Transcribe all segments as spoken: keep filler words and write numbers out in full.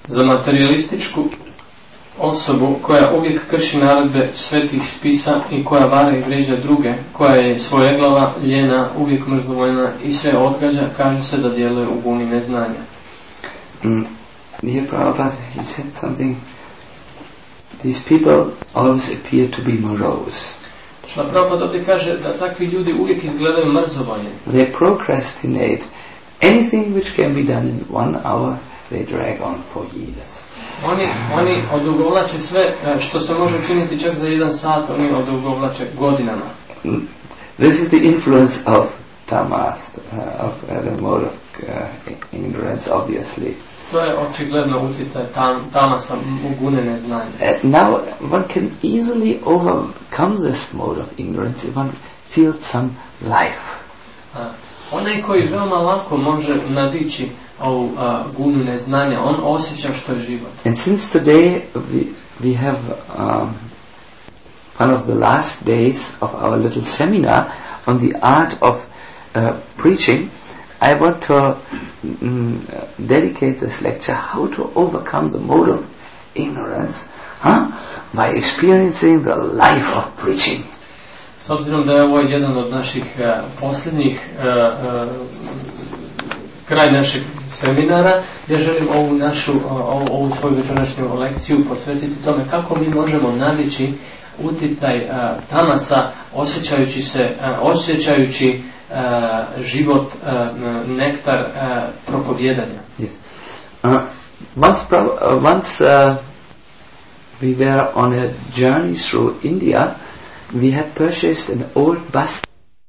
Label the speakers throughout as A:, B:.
A: Za materialističku osobu koja uvijek krši naredbe svetih spisa i koja vara i vrijeđa druge, koja je svojeglava, ljena, uvijek mrzovoljna i sve odgađa, kaže se da djeluje u guni neznanja.
B: Mm. Here Prabhupada, he said something. These people always appear to be morose.
A: Šla Prabhupada ovdje kaže da takvi ljudi uvijek izgledaju mrzovoljni.
B: They procrastinate. Anything which can be done in one hour, they drag on for years.
A: Oni, oni odugovlače sve što se može učiniti čak za jedan sat, oni odugovlače godinama.
B: This is the influence of tamas, uh, of uh, the mode of uh, ignorance, obviously.
A: To je očigledno utjecaj tam, tamasa u gune neznanja.
B: Uh, now one can easily overcome this mode of ignorance if one feels some life.
A: Uh, onaj koji veoma lako može nadići ovu uh, gunu neznanja, on osjeća što je život.
B: And since today we, we have um, one of the last days of our little seminar on the art of uh, preaching, I want to um, dedicate this lecture how to overcome the mode of ignorance, huh? By experiencing the life of preaching.
A: S obzirom da je ovo jedan od naših uh, posljednjih uh, uh, kraj našeg seminara, ja želim ovu našu, ovu, ovu svoju večerašnju lekciju posvetiti tome kako mi možemo nadići utjecaj uh, tamasa osjećajući se, uh, osjećajući uh, život, uh, nektar uh, propovjedanja.
B: Yes. Uh, once pro- uh, once uh, we were on a journey through India, we had purchased an old bus.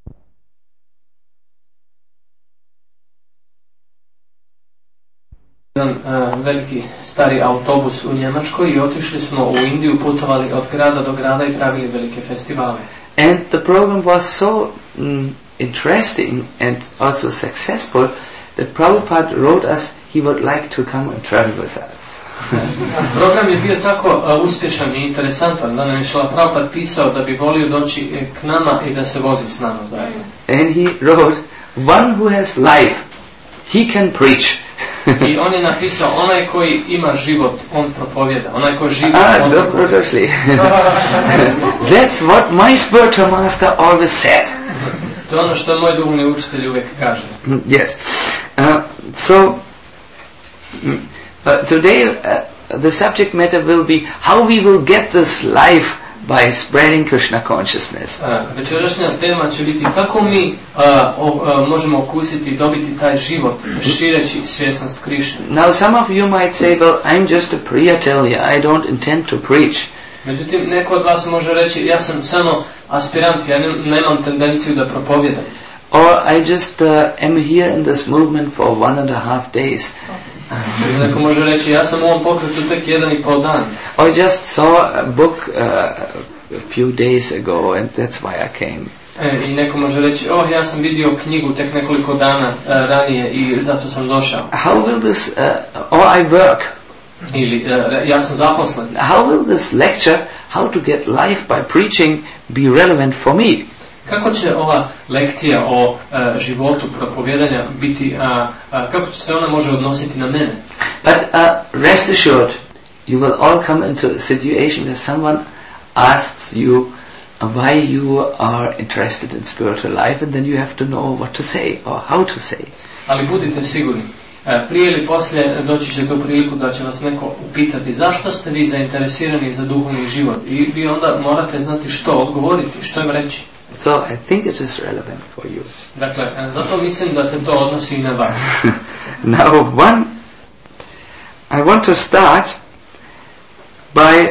A: Jedan uh, veliki stari autobus u Njemačkoj i otišli smo u Indiju, putovali od grada do grada i pravili velike festivale.
B: And the program was so mm, interesting and also successful that Prabhupada wrote us he would like to come and travel with us.
A: Program je bio tako uh, uspješan i interesantan da nam je Šrila Prabhupada pisao da bi volio doći k nama i da se vozi s nama zajedno.
B: And he wrote, one who has life, he can preach.
A: I on je napisao, onaj koji ima život, on propovjeda. Onaj koji živi,
B: ah,
A: on propovjeda.
B: That's what my spiritual master always said.
A: To je ono što moj duhovni učitelj uvijek kaže.
B: Yes. Uh, so, uh, today uh, the subject matter will be how we will get this life by spreading Krishna consciousness.
A: Uh, večerašnja tema će biti kako mi uh, o, uh, možemo okusiti i dobiti taj život šireći svjesnost Krišne.
B: Now some of you might say, well, I'm just a prijatelj, I don't intend to preach.
A: Međutim, neko od vas može reći, ja sam samo aspirant, ja ne, nemam tendenciju da propovijedam.
B: Or I just uh, am here in this movement for one and a half days.
A: Neko može reći, ja sam u ovom pokretu tek jedan i pol dan.
B: I just saw a book uh, a few days ago and that's why I came.
A: E, I neko može reći, oh, ja sam vidio knjigu tek nekoliko dana uh, ranije i zato sam došao.
B: How will this, uh, or I work.
A: Ili uh, ja sam zaposlen.
B: How will this lecture, how to get life by preaching, be relevant for me?
A: Kako će ova lekcija o uh, životu propovjedanja biti, uh, uh, kako će se ona može odnositi na mene?
B: But uh, rest assured, you will all come into a situation where someone asks you why you are interested in spiritual life, and then you have to know what to say or how to say.
A: Ali budite sigurni, uh, prije ili poslije doći će tu priliku da će vas neko upitati zašto ste vi zainteresirani za duhovni život i vi onda morate znati što odgovoriti, što im reći.
B: So I think it is relevant for you.
A: Dakle, zato mislim da se to odnosi i na vas.
B: Now, one, I want to start by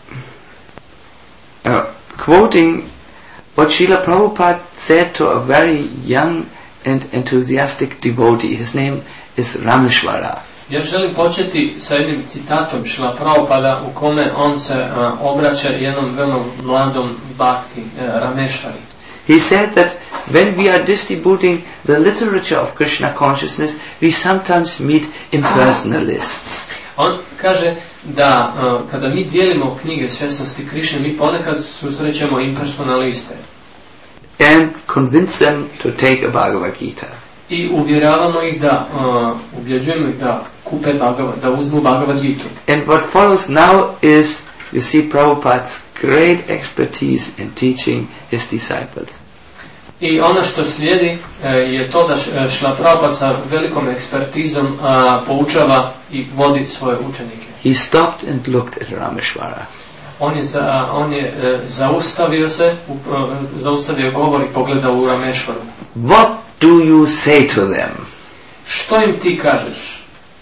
B: uh, quoting what Srila Prabhupada said to a very young and enthusiastic devotee. His name is Rameshwara.
A: Ja želim početi sa jednim citatom Šrila Prabhupada u kome on se uh, obraća jednom veoma mladom bhakti, uh, Rameshwari.
B: He said that when we are distributing the literature of Krishna consciousness, we sometimes meet impersonalists.
A: On kaže da uh, kada mi dijelimo knjige svjesnosti Krišne, mi ponekad susrećemo impersonaliste.
B: And convince them to take a Bhagavad Gita.
A: I uvjeravamo ih da, uh, ubjeđujemo ih da kupe Bhagavad, da uzmu Bhagavad Gitu.
B: And what follows now is, you see, Prabhupada's great expertise in teaching his disciples.
A: I ono što slijedi e, je to da Šrila Prabhupada sa velikom ekspertizom a, poučava i vodi svoje učenike.
B: He stopped and looked at Rameshwara.
A: On je, za, on je e, zaustavio se, u, e, zaustavio govor i pogledao u Rameshwaru.
B: What do you say to them?
A: Što im ti kažeš?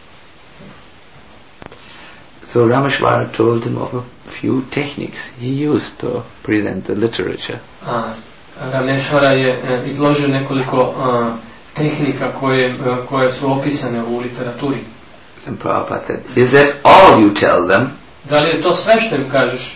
B: So Rameshwara told him of a few techniques he used to present the literature.
A: A, Rameshwara je e, izložio nekoliko a, tehnika koje, e, koje su opisane u literaturi.
B: And Prabhupada said, is that all you tell them?
A: Da li je to sve što im kažeš?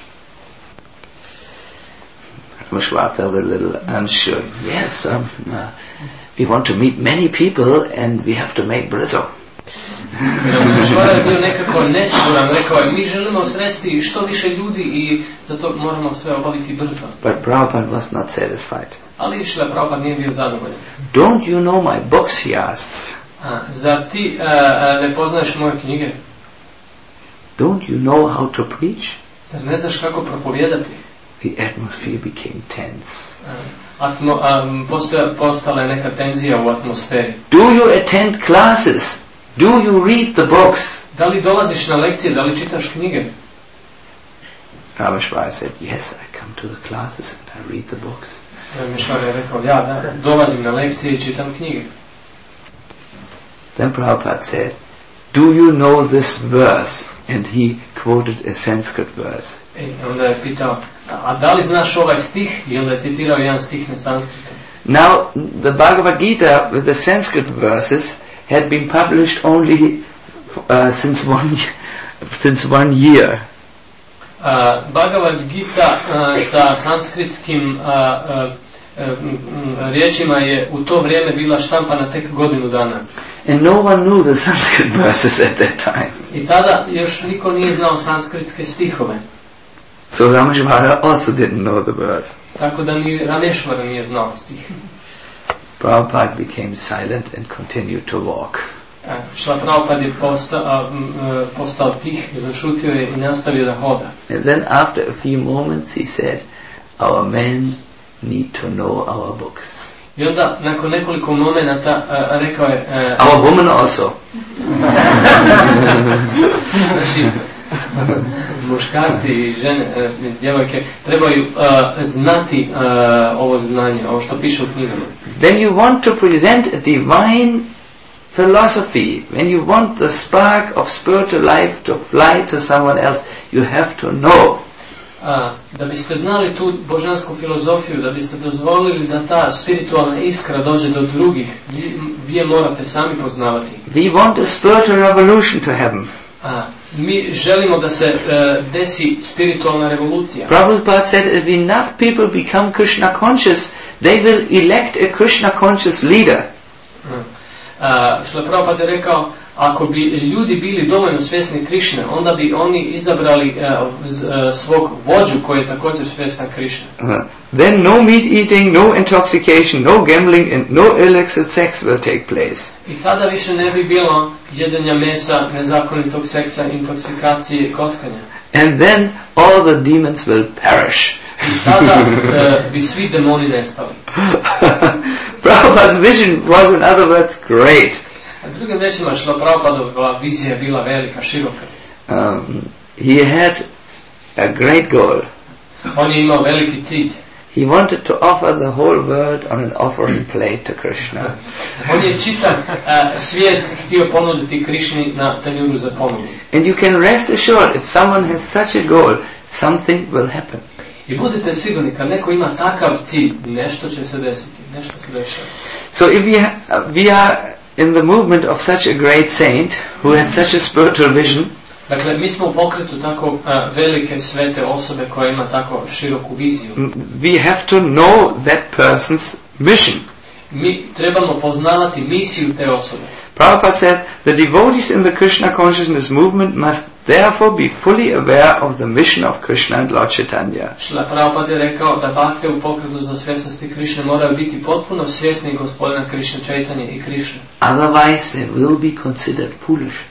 B: Rameshwara felt a little unsure. Yes, um, uh, we want to meet many people and we have to make brzo.
A: Rameshwara je bio nekako nesiguran, rekao je, mi želimo sresti što više ljudi i zato moramo sve obaviti brzo.
B: But Prabhupada was not satisfied.
A: Ali Šrila Prabhupada nije bio zadovoljan.
B: Don't you know my books, he asks.
A: A, zar ti a, a, ne poznaješ moje knjige?
B: Don't you know how to preach?
A: Zar ne znaš kako propovijedati?
B: The atmosphere became tense.
A: Atmo, a, postoja, postala je neka tenzija u atmosferi.
B: Do you attend classes? Do you read the books?
A: Da li dolaziš na lekcije, da li čitaš knjige?
B: Rameshwara said, yes, I come to the classes and I read the books.
A: Rameshwara je rekao, ja da, dolazim na lekcije i čitam knjige.
B: Then Prabhupada said, do you know this verse? And he quoted a Sanskrit verse.
A: E, onda je pitao, a da li znaš ovaj stih? I onda je citirao jedan stih na sanskritu.
B: Now, the Bhagavad Gita with the Sanskrit verses had been published only uh, since one since one year.
A: Uh, Bhagavad Gita uh, sa sanskritskim uh, uh, uh, riječima je u to vrijeme bila štampana tek godinu dana.
B: And no one knew the Sanskrit verses at that time.
A: I tada još niko nije znao sanskritske stihove.
B: So Rameshwara also didn't know the verse.
A: Tako da ni Rameshwara nije znao stih.
B: Prabhupada became silent and continued to walk.
A: Šrila Prabhupada je postao, postao tih, zašutio je i nastavio da hoda.
B: And then after a few moments he said, our men need to know our books.
A: I onda nakon nekoliko momenata uh, rekao je uh,
B: our women also.
A: Znači, muškarci i žene, uh, djevojke trebaju uh, znati uh, ovo znanje, ovo što piše u knjigama.
B: When you want to present a divine philosophy, when you want the spark of spiritual life to fly to someone else, you have to know.
A: A, da biste znali tu božansku filozofiju, da biste dozvolili da ta spiritualna iskra dođe do drugih, vi, vi je morate sami poznavati.
B: We want a spiritual revolution to happen.
A: A, mi želimo da se uh, desi spiritualna revolucija.
B: Prabhupada said, if enough people become Krishna conscious, they will elect a Krishna conscious leader.
A: Uh, Šrila Prabhupada je rekao, ako bi ljudi bili dovoljno svjesni Krišne, onda bi oni izabrali uh, z, uh, svog vođu koji je također svjestan Krišne.
B: Uh, then no meat eating, no intoxication, no gambling and no illicit sex will take place.
A: I tada više ne bi bilo jedenja mesa, nezakonitog seksa, intoksikacije i kockanja.
B: And then all the demons will perish.
A: I tada uh, bi svi demoni nestali.
B: Prabhupada's vision was, in other words, great.
A: A drugim rečima, Šrila Prabhupadova vizija je bila velika, široka.
B: Um, he had a great goal.
A: On je imao veliki cilj.
B: He wanted to offer the whole world on an offering plate to Krishna.
A: On je čitav uh, svijet htio ponuditi Krišni na tanjuru za ponudu.
B: And you can rest assured, if someone has such a goal, something will happen.
A: I budite sigurni, kad neko ima takav cilj, nešto će se desiti, nešto se dešava.
B: So if we, ha- we are in the movement of such a great saint who had such a spiritual vision,
A: dakle, mi smo u pokretu tako uh, velike svete osobe koja ima tako široku viziju.
B: we have to know that person's mission.
A: Mi trebamo poznavati misiju te osobe.
B: Prabhupada said, the devotees in the Krishna consciousness movement must therefore be fully aware of the mission of Krishna and Lord Chaitanya.
A: Šrila Prabhupada je rekao da bakte u pokretu za svjesnosti Krišne moraju biti potpuno svjesni gospodina Krišne, Chaitanje i Krišne.
B: Otherwise they will be considered foolish.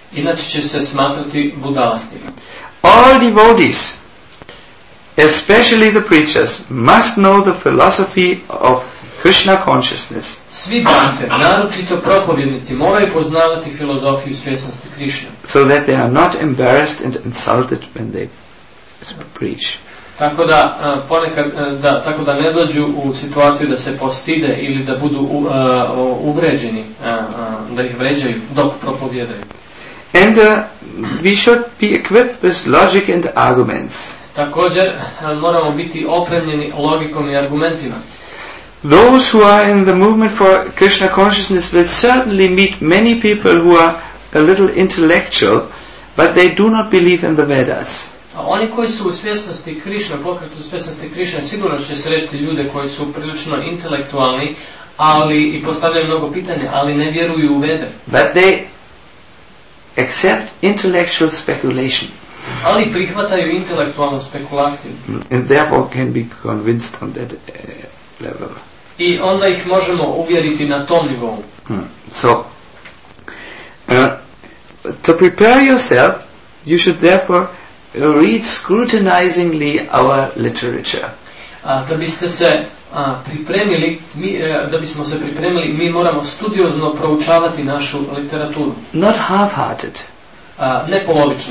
A: Inače će se smatrati budalastima.
B: All devotees, especially the preachers, must know the philosophy of Krishna consciousness.
A: Svi bhakte, naročito propovjednici, moraju poznavati filozofiju svjesnosti Krišne.
B: So that they are not embarrassed and insulted when they preach.
A: Tako da ponekad da tako da ne dođu u situaciju da se postide ili da budu uh, uvređeni, uh, da ih vređaju dok propovjedaju.
B: And uh, we should be equipped with logic and arguments.
A: Također moramo biti opremljeni logikom i argumentima.
B: Those who are in the movement for Krishna consciousness will certainly meet many people who are a little intellectual, but they do not believe in the Vedas.
A: A oni koji su u svjesnosti Krišne, pokretu u svjesnosti Krišne, sigurno će sresti ljude koji su prilično intelektualni, ali i postavljaju mnogo pitanja, ali ne vjeruju u Vede.
B: But they accept intellectual speculation.
A: Ali prihvataju intelektualnu spekulaciju.
B: And therefore can be convinced on that uh, level.
A: I onda ih možemo uvjeriti na tom nivou.
B: Hmm. So, uh, to prepare yourself, you should therefore read scrutinizingly our literature.
A: A, da biste se a, pripremili, mi, a, da bismo se pripremili, mi moramo studiozno proučavati našu literaturu.
B: Not half-hearted.
A: A, ne polovično.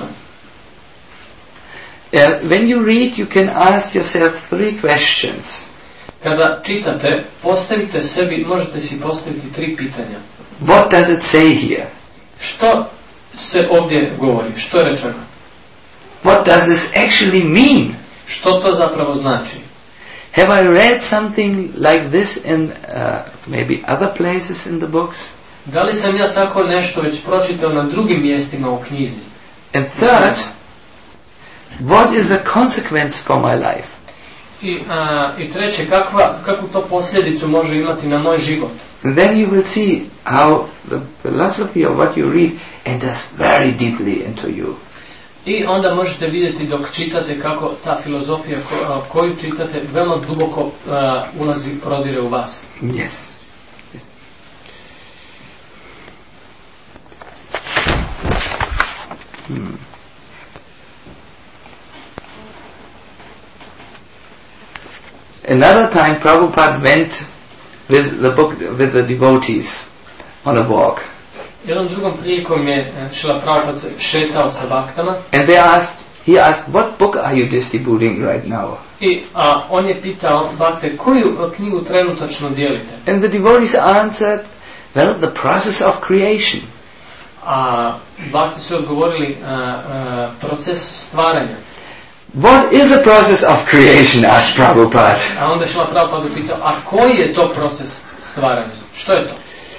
B: Uh, when you read, you can ask yourself three questions.
A: Kada čitate, postavite sebi, možete si postaviti tri pitanja.
B: What does it say here?
A: Što se ovdje govori? Što je rečeno?
B: What does this actually mean?
A: Što to zapravo znači?
B: Have I read something like this in uh, maybe other places in the books?
A: Da li sam ja tako nešto već pročitao na drugim mjestima u knjizi?
B: And third, what is the consequence for my life?
A: I, uh, i treće, kakva, kakvu to posljedicu može imati na moj život?
B: And then you will see how the philosophy of what you read enters very deeply into you.
A: I onda možete vidjeti dok čitate kako ta filozofija ko, koju čitate veoma duboko uh, ulazi, prodire u vas.
B: Yes. Yes. Hmm. Another time Prabhupada went with the book with the devotees on a walk.
A: Jednom drugom prilikom je Šrila Prabhupada se šetao sa baktama.
B: And they asked, he asked, what book are you distributing right now?
A: I a, on je pitao bakte, koju knjigu trenutačno dijelite?
B: And the devotees answered, well, the process of creation.
A: A bakte su odgovorili, a, a, proces stvaranja.
B: What is the process of creation? Asked Prabhupada.
A: A onda je Šrila Prabhupada pitao, a koji je to proces stvaranja? Što je to?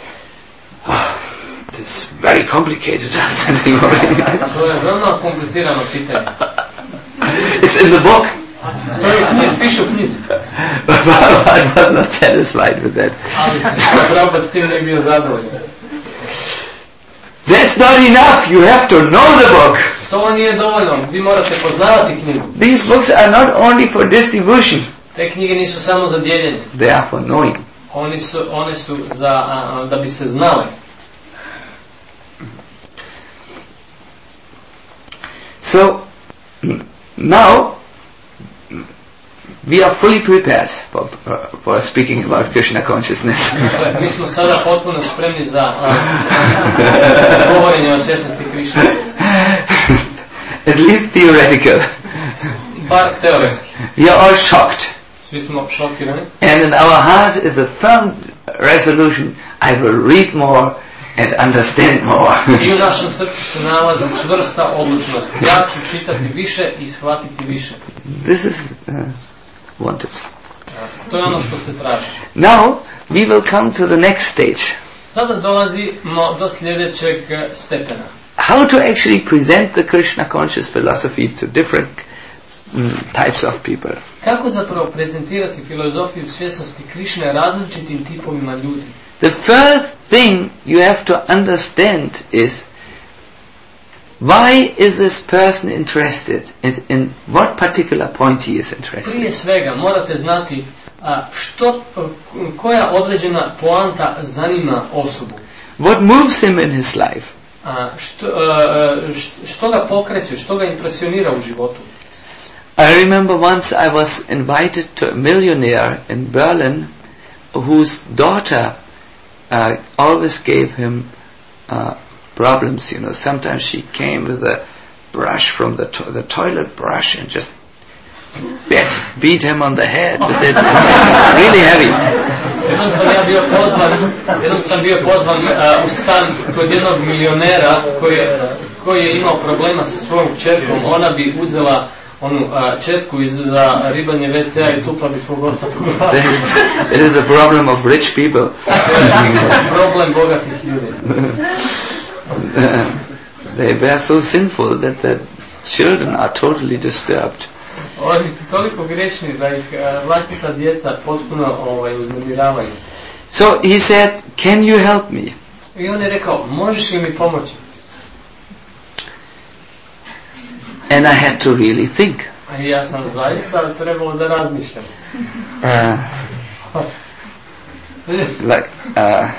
B: It's very complicated.
A: To je veoma komplicirano pitanje.
B: It's in the book.
A: To je knjig, piše u knjizi.
B: But Prabhupada was not satisfied with that.
A: Ali Prabhupada s tim ne bio zadovoljan.
B: That's not enough. You have to know the book.
A: To nije dovoljno. Vi morate poznavati knjigu.
B: These books are not only for distribution.
A: Te knjige nisu samo za dijeljenje.
B: They are for knowing.
A: Oni su, one su za, a, da bi se znali.
B: So, now, we are fully prepared for, uh, for speaking about Krishna consciousness.
A: Mi smo sada potpuno spremni za govorenje o svjesnosti Krišne.
B: At least theoretical.
A: Bar teoretski.
B: We are all shocked.
A: Svi smo šokirani.
B: And in our heart is a firm resolution, I will read more and understand more.
A: I u našem srcu se nalazi čvrsta odlučnost. Ja ću čitati više i shvatiti više.
B: This is uh, wanted.
A: To je ono što se traži.
B: Now we will come to the next stage.
A: Sada dolazimo do sljedećeg stepena.
B: How to actually present the Krishna conscious philosophy to different mm, types of people.
A: Kako zapravo prezentirati filozofiju svjesnosti Krišne različitim tipovima ljudi?
B: The first thing you have to understand is, why is this person interested in, in what particular point he is interested.
A: Prije svega morate znati a, što, koja određena poanta zanima osobu.
B: What moves him in his life.
A: A što, uh, što ga pokreće, što ga impresionira u životu?
B: I remember once I was invited to a millionaire in Berlin whose daughter uh, always gave him uh, problems. You know, sometimes she came with a brush from the to- the toilet brush and just beat, beat him on the head with it. Really heavy.
A: Jednom sam ja bio pozvan, jednom sam bio pozvan uh, u stan kod jednog milionera koji je, koji je imao problema sa svojom kćerkom. Ona bi uzela onu uh, četku iz za ribanje ve ce a i tupla bi svog oca po glavi.
B: It is a problem of rich people.
A: Problem bogatih ljudi.
B: They were so sinful that the children are totally disturbed.
A: Oni su toliko grešni da ih uh, vlastita djeca potpuno ovaj, uznemiravaju.
B: So he said, "Can you help me?"
A: I on je rekao, možeš li mi pomoći?
B: And I had to really think.
A: A ja sam zaista trebao da razmišljam.
B: Uh, like, uh,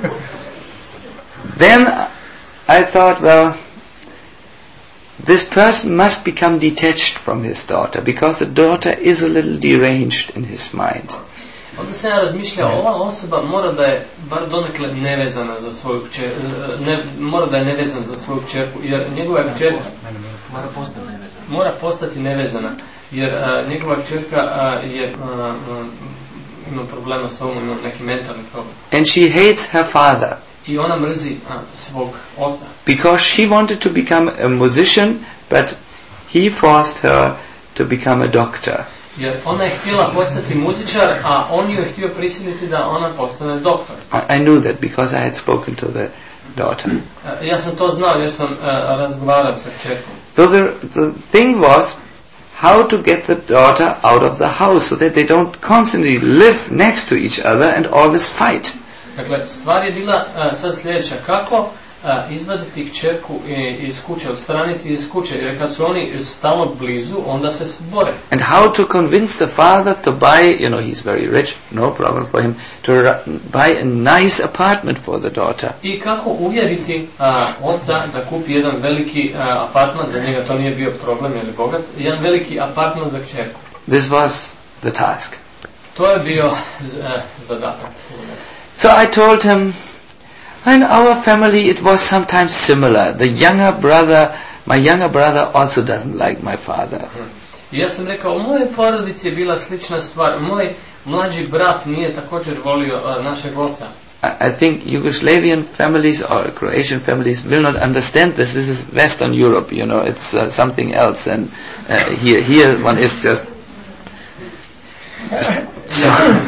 B: then I thought, well, this person must become detached from his daughter, because the daughter is a little deranged in his mind.
A: Onda sam ja razmišljao, ova osoba mora da je bar donekle nevezana za svoju kćer, ne, mora da je nevezana za svoju kćerku, jer njegova kćerka mora postati nevezana. Mora postati nevezana, jer uh, njegova kćerka uh, je uh, uh, ima problema s ovom, ima neki mentalni problem.
B: And she hates her father.
A: I ona mrzi uh, svog oca.
B: Because she wanted to become a musician, but he forced her to become a doctor.
A: Jer ona je htjela postati muzičar, a on ju je htio prisiliti da ona postane doktor.
B: I, I knew that because I had spoken to the daughter.
A: Uh, ja sam to znao jer sam uh, razgovarao sa kćerkom.
B: So the, the thing was how to get the daughter out of the house so that they don't constantly live next to each other and always fight.
A: Dakle, stvar je bila uh, sad sljedeća, kako uh, izvaditi kćerku iz kuće, odstraniti iz kuće, jer kad su oni stalno blizu, onda se bore.
B: And how to convince the father to buy, you know, he's very rich, no problem for him, to ru- buy a nice apartment for the daughter.
A: I kako uvjeriti uh, oca da kupi jedan veliki uh, apartman, za njega to nije bio problem, jer je bogat, jedan veliki apartman za kćerku.
B: This was the task.
A: To je bio uh, zadatak.
B: So I told him, in our family it was sometimes similar. The younger brother, my younger brother also doesn't like my father.
A: I ja sam rekao, u mojoj porodici je bila slična stvar. Moj mlađi brat nije također volio uh, našeg oca.
B: I, I think Yugoslavian families or Croatian families will not understand this. This is Western Europe, you know, it's uh, something else. And uh, here, here one is just... So,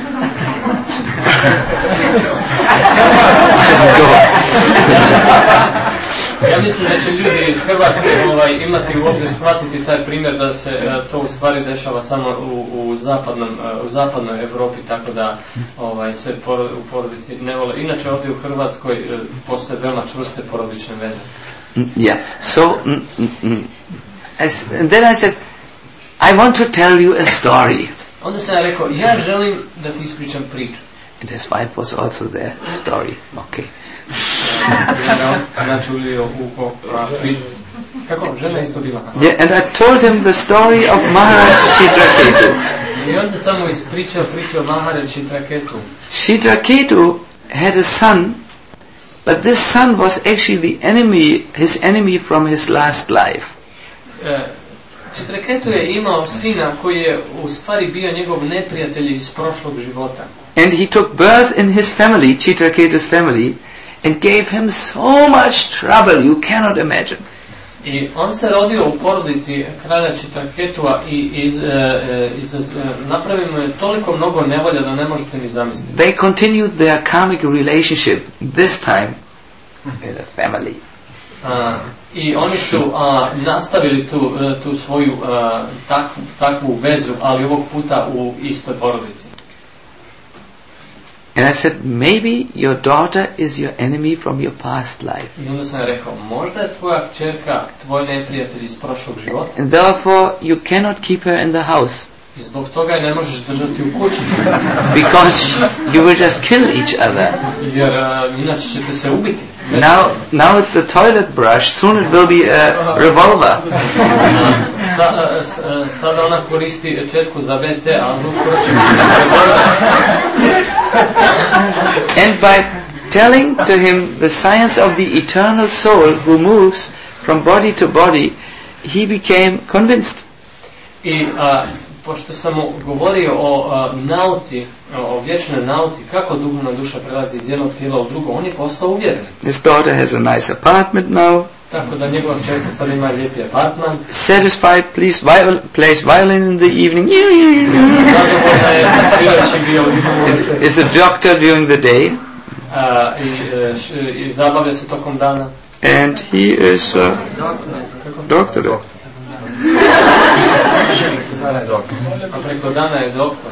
A: ja mislim da će ljudi iz Hrvatske ovaj, imati u obzir shvatiti taj primjer da se uh, to u stvari dešava samo u, u, zapadnom, uh, u zapadnoj Europi, tako da ovaj, se porod, u porodici ne vole. Inače ovdje u Hrvatskoj uh, postoje veoma čvrste porodične veze.
B: Yeah, so mm, mm, as, and then I said, I want to tell you a story.
A: Onda sam ja rekao, ja želim da ti ispričam priču.
B: And his wife was also there. Story, okay.
A: Kako, žena isto bila?
B: Yeah, and I told him the story of Maharaj Chitraketu.
A: I onda sam mu ispričao priču o Maharaj Chitraketu.
B: Chitraketu had a son, but this son was actually the enemy, his enemy from his last life.
A: Chitraketu je imao sina koji je u stvari bio njegov neprijatelj iz prošlog života.
B: And he took birth in his family, Chitraketu's family, and gave him so much trouble you cannot imagine.
A: I on se rodio u porodici kralja Chitraketua i iz, uh, iz, uh, napravio mu je toliko mnogo nevolja da ne možete ni zamisliti.
B: They continued their karmic relationship, this time with a family.
A: Uh, I oni su uh, nastavili tu, uh, tu svoju uh, takvu, takvu vezu, ali ovog puta u istoj porodici.
B: And I said, maybe your daughter is your enemy from your past life.
A: I onda sam rekao, možda je tvoja kćerka tvoj neprijatelj iz prošlog života.
B: And therefore you cannot keep her in the house.
A: I zbog toga je ne možeš držati u kući.
B: Because you will just kill each other.
A: Jer uh, inače ćete se ubiti.
B: Now, now it's the toilet brush. Soon it will be a revolver.
A: Sa, uh, sada ona koristi četku za ve ce, a uskoro će biti revolver.
B: And by telling to him the science of the eternal soul who moves from body to body, he became convinced.
A: I uh, pošto sam mu govorio o uh, nauci, o vječnoj nauci, kako duhovna duša prelazi iz jednog tijela u drugo, on je postao uvjeren.
B: His daughter has a nice apartment now.
A: Tako da njegova čerka sad ima lijepi apartman.
B: Satisfied, please viol- plays violin in the evening.
A: Zadovoljna je, svirači bio u
B: Is a doctor during the day.
A: Uh, i, uh, š, i zabavlja se tokom dana.
B: And he is a doctor.
A: A preko dana je doktor.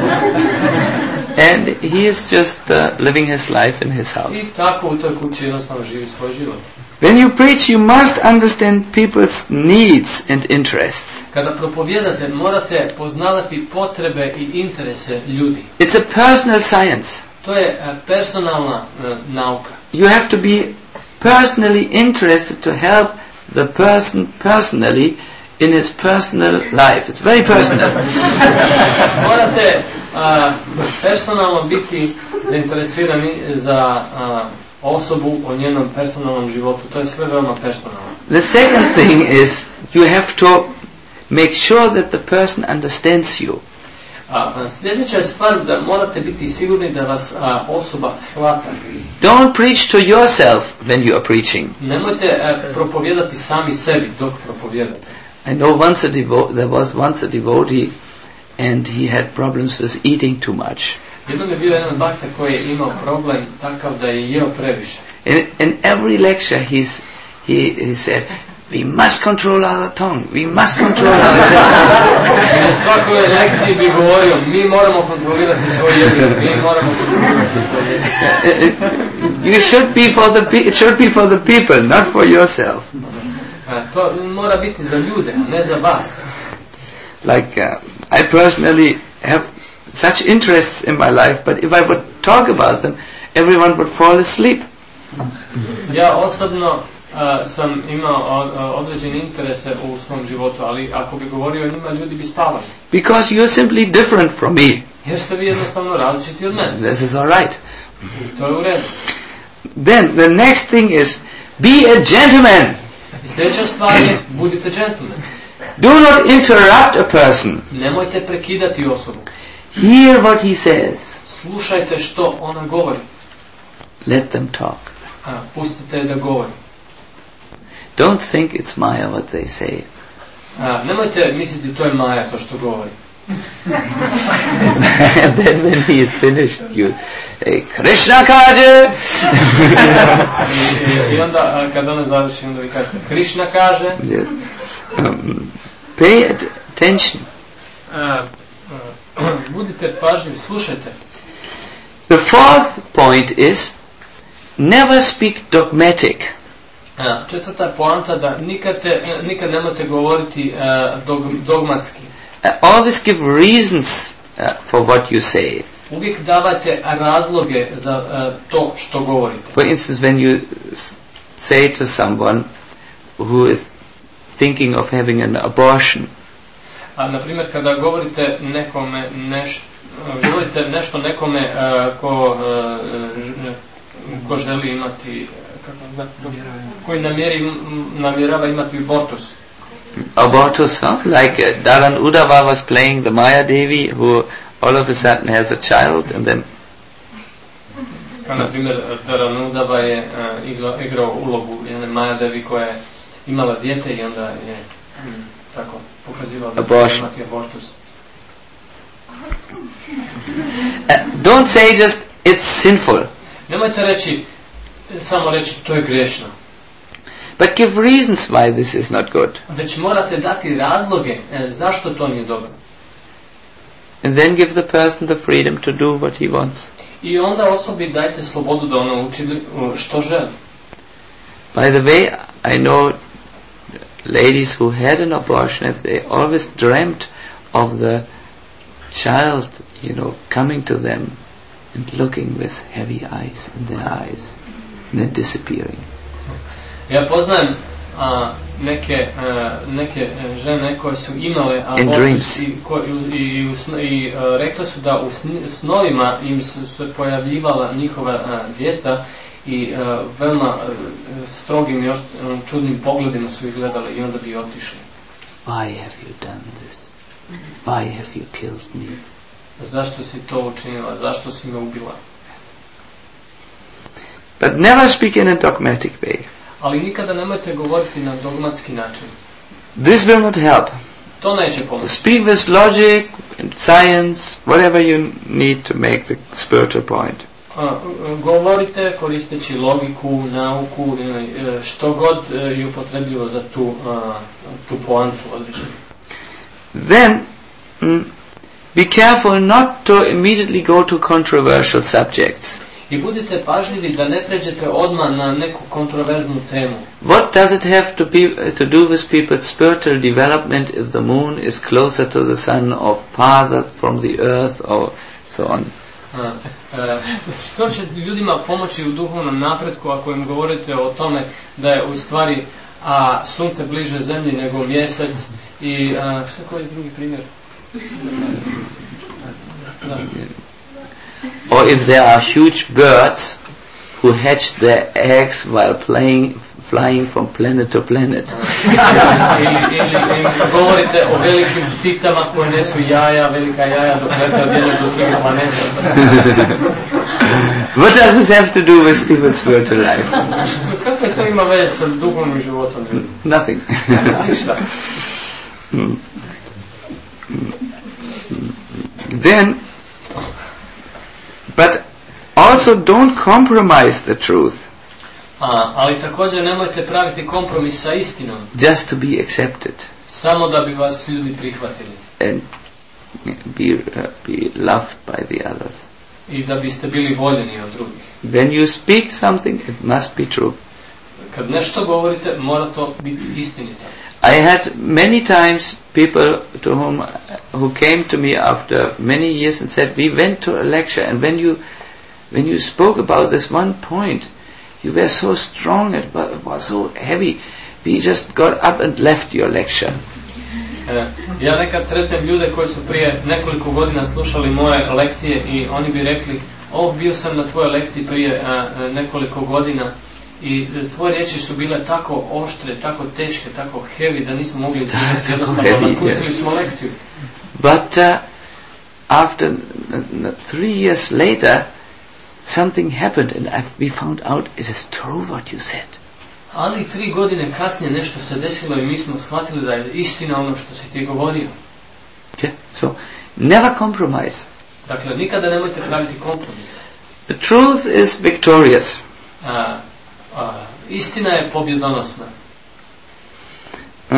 B: And he is just uh, living his life in his house.
A: I tako u toj kući jednostavno živi svoj život.
B: When you preach, you must understand people's needs and interests.
A: Kada propovijedate, morate poznavati potrebe i interese ljudi.
B: It's a personal science.
A: To je uh, personalna uh, nauka.
B: You have to be personally interested to help the person personally in his personal life. It's very personal.
A: Morate uh, personalno biti zainteresirani za uh, osobu o njenom personalnom životu. To je sve veoma personalno.
B: The second thing is you have to make sure that the person understands you.
A: A sljedeća je stvar da morate biti sigurni da vas a, osoba shvata.
B: Don't preach to yourself when you are preaching.
A: Nemojte a, propovijedati sami sebi dok propovijedate.
B: I know once a devo- there was once a devotee and he had problems with eating too much.
A: Jednom je bio jedan bakta koji je imao problem takav da je jeo previše.
B: In, in every lecture he's, he, he said, we must control our tongue, we must control our tongue.
A: Na svakoj lekciji bi govorio, mi moramo kontrolirati svoj jezik, mi moramo kontrolirati svoj jezik.
B: You should be for the pe- it should be for the people, not for yourself.
A: A, to mora biti za ljude, a ne za vas.
B: Like uh, I personally have such interests in my life, but if I would talk about them, everyone would fall asleep.
A: Ja osobno Uh, sam imao uh, određene interese u svom životu, ali ako bi govorio o njima, ljudi bi spavali.
B: Because you're simply different from me.
A: Jer ste vi jednostavno različiti od mene.
B: This is all right.
A: To je u redu.
B: Then the next thing is, be a gentleman.
A: I sljedeća stvar je, budite gentleman.
B: Do not interrupt a person.
A: Nemojte prekidati osobu.
B: Hear what he says.
A: Slušajte što ona govori.
B: Let them talk.
A: A, pustite da govori.
B: Don't think it's Maya what they say.
A: A, nemojte misliti to je Maja to što govori.
B: And then when he is finished, you say, Krishna kaže.
A: I, I onda a, kad ona završi, onda vi kažete, Krishna kaže.
B: Yes. Um, pay attention.
A: A, a, budite pažljivi, slušajte.
B: The fourth point is, never speak dogmatic.
A: A, četvrta poanta da nikad, te, nikad nemojte govoriti uh, dog, dogmatski.
B: Uh, always give reasons uh, for what you say.
A: Uvijek davajte razloge za uh, to što govorite.
B: For instance, when you s- say to someone who is thinking of having an abortion,
A: A na primjer kada govorite nekome nešto, govorite nešto nekome uh, ko uh, ko želi imati kako, koji namjeri, namjerava imati abortus.
B: abortus, huh? Like uh, Dalan Udava was playing the Maya Devi, who all of a sudden has a child, and then
A: Kao na primjer Dalan Udava je uh, igrao, igrao ulogu jedne Maja Devi koja je imala dijete i onda je mm, tako pokazivao da
B: Abortion.
A: će imati abortus.
B: uh, don't say just it's sinful,
A: Nemojte reći, samo reći to je grešno.
B: but give reasons why this is not good,
A: Već morate dati razloge e, zašto to nije dobro.
B: and then give the person the freedom to do what he wants.
A: I onda osobi dajte slobodu da ona uči što želi.
B: By the way, I know ladies who had an abortion, if they always dreamt of the child, you know, coming to them and looking with heavy eyes in their eyes and then disappearing.
A: Ja poznajem a, neke a, neke žene koje su imale
B: abortus
A: i, ko, i, i, i, i a, rekla su da u snovima im su se pojavljivala njihova a, djeca i a, veoma a, strogim i čudnim pogledima su ih gledali i onda bi otišli.
B: Why have you done this? Why have you killed me?
A: Zašto si to učinila? Zašto si me ubila?
B: But never speak in a dogmatic way.
A: Ali nikada nemojte govoriti na dogmatski način.
B: This will not help.
A: To neće pomoći.
B: Speak with logic and science, whatever you need to make the spiritual point.
A: Uh, govorite koristeći logiku, nauku, što god je upotrebljivo za tu, uh, tu poantu odličnu.
B: Then mm, be careful not to immediately go to controversial subjects.
A: I budite pažljivi da ne pređete odmah na neku kontroverznu temu.
B: What does it have to be to do with people's spiritual development if the moon is closer to the sun or farther from the earth or so on?
A: A, a, što će ljudima pomoći u duhovnom napretku ako im govorite o tome da je u stvari a, sunce bliže zemlji nego mjesec i a, šta koji je drugi primjer? Da.
B: Or if there are huge birds who hatch their eggs while playing, flying from planet to planet.
A: Ili, ili, ili govorite o velikim pticama koje nesu jaja, velika jaja dok lete od jednog do drugih planeta.
B: What does this have to do with people's spiritual life?
A: Kako je to ima veze sa duhovnim životom?
B: Nothing. Then, but also don't compromise the truth.
A: A, ali također nemojte praviti kompromis sa istinom.
B: Just to be accepted.
A: Samo da bi vas ljudi prihvatili.
B: And be, uh, be loved by the others.
A: I da biste bili voljeni od drugih.
B: When you speak something, it must be true.
A: Kad nešto govorite, mora to biti istinito.
B: I had many times people to whom who came to me after many years and said, we went to a lecture and when you when you spoke about this one point, you were so strong, it was, it was so heavy, we just got up and left your lecture.
A: Ja nekad sretnem ljude koji su prije nekoliko godina slušali moje lekcije i oni bi rekli, oh, bio sam na tvojoj lekciji prije a, nekoliko godina i tvoje riječi su bile tako oštre, tako teške, tako heavy da nismo mogli izgledati, jednostavno napustili smo lekciju.
B: But uh, after uh, three years later, something happened and I, we found out it is true what you said.
A: Ali tri godine kasnije nešto se desilo i mi smo shvatili da je istina ono što si ti govorio.
B: Okay. So, never compromise.
A: Dakle, nikada nemojte praviti kompromis.
B: The truth is victorious.
A: A, a, istina je pobjedonosna.
B: Uh,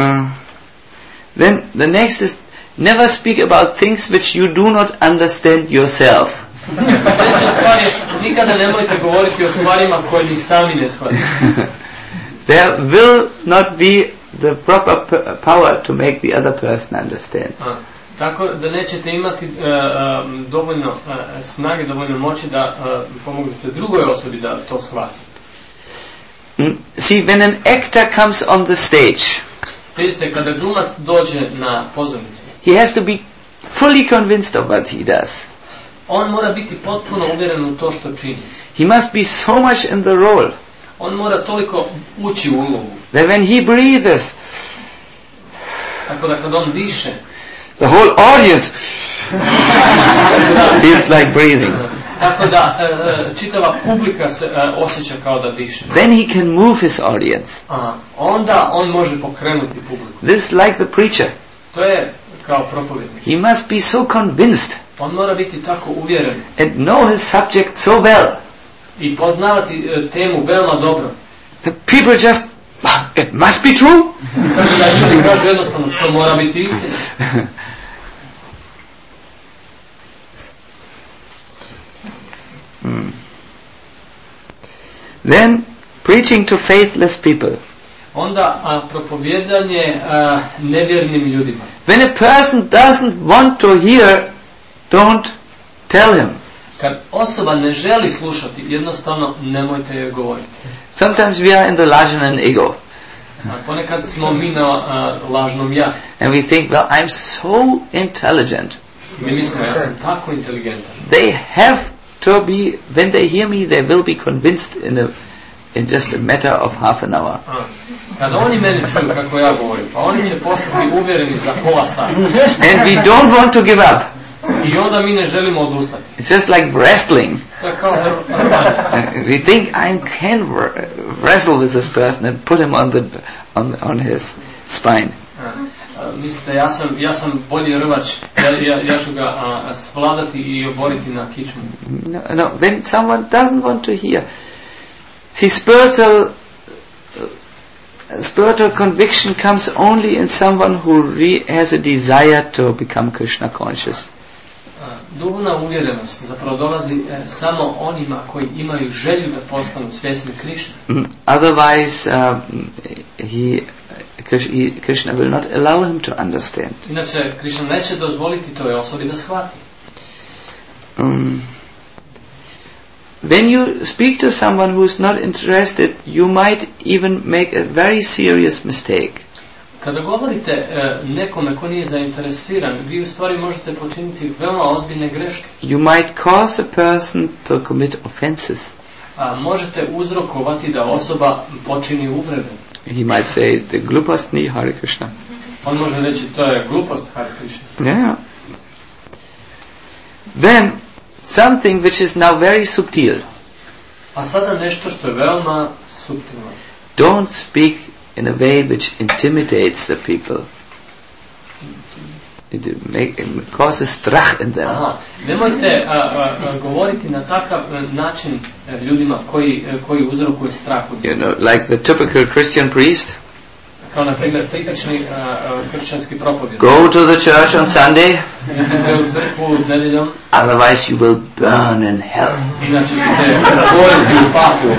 B: then the next is never speak about things which you do not understand yourself.
A: Treća stvar je, nikada nemojte govoriti o stvarima koje ni sami ne shvatite.
B: There will not be the proper p- power to make the other person understand.
A: A, tako da nećete imati uh, uh, dovoljno uh, snage, dovoljno moći da uh, pomognete drugoj osobi da to shvati.
B: Mm. See, when an actor comes on the stage,
A: vidite, kada glumac dođe na pozornicu,
B: he has to be fully convinced of what he does.
A: On mora biti potpuno uvjeren u to što čini.
B: He must be so much in the role.
A: On mora toliko ući u ulogu.
B: That when he breathes,
A: tako da kad on diše,
B: the whole audience feels like breathing.
A: Tako da uh, čitava publika se uh, osjeća kao da diše.
B: Then he can move his audience.
A: A, onda on može pokrenuti publiku.
B: This is like the preacher.
A: To je kao propovednik.
B: He must be so convinced.
A: On mora biti tako uvjeren.
B: And know his subject so well.
A: I poznavati uh, temu veoma dobro.
B: The people just, it must be true.
A: Tako da ljudi kažu jednostavno, to mora biti istina.
B: Hmm. Then preaching to faithless people.
A: Onda a, propovjedanje a, nevjernim ljudima.
B: When a person doesn't want to hear don't tell him.
A: Kad osoba ne želi slušati, jednostavno nemojte joj govoriti.
B: Sometimes we are in the Lajanan ego.
A: A ponekad smo mi na uh, lažnom ja.
B: And we think, well, I'm so intelligent.
A: Mi mislimo, ja sam tako inteligentan.
B: They have to be, when they hear me, they will be convinced in a, in just a matter of half an hour.
A: A, kad oni meni čuju kako ja govorim, pa oni će postati uvjereni za pola sata.
B: And we don't want to give up.
A: I onda mi ne želimo odustati.
B: It's just like wrestling.
A: To je kao hrvanje.
B: We think I can wrestle with this person and put him on the on on his spine.
A: Mislite, ja sam, ja sam bolji rvač, ja, ja, ja ću ga a, svladati i oboriti na kičmu.
B: No, no, when someone doesn't want to hear, see, spiritual uh, spiritual conviction comes only in someone who re- has a desire to become Krishna conscious.
A: Duhovna uvjerenost zapravo dolazi e, samo onima koji imaju želju da postanu svjesni Krišne.
B: Mm, otherwise, um, he, he, Krishna will not allow him to understand.
A: Inače, Krišna neće dozvoliti toj osobi da shvati.
B: Um, when you speak to someone who is not interested, you might even make a very serious mistake.
A: Kada govorite e, nekome ko nije zainteresiran, vi u stvari možete počiniti veoma ozbiljne greške.
B: You might cause a person to commit offenses.
A: A možete uzrokovati da osoba počini uvrede.
B: He might say, the glupostni Hare Krishna.
A: On može reći, to je glupost Hare Krishna.
B: Yeah. Then, something which is now very subtle.
A: A sada nešto što je veoma suptilno.
B: Don't speak in a way which intimidates the people. It, make, it causes strach in them.
A: Aha. Nemojte a, a, a, govoriti na takav način a, ljudima koji, a, koji uzrokuje strah.
B: You know, like the typical Christian priest.
A: Kao na primjer tipični kršćanski propovjednik.
B: Go to the church on Sunday.
A: U crkvu nedjeljom.
B: Otherwise you will burn in hell.
A: Inače ćete zatvoriti u paklu.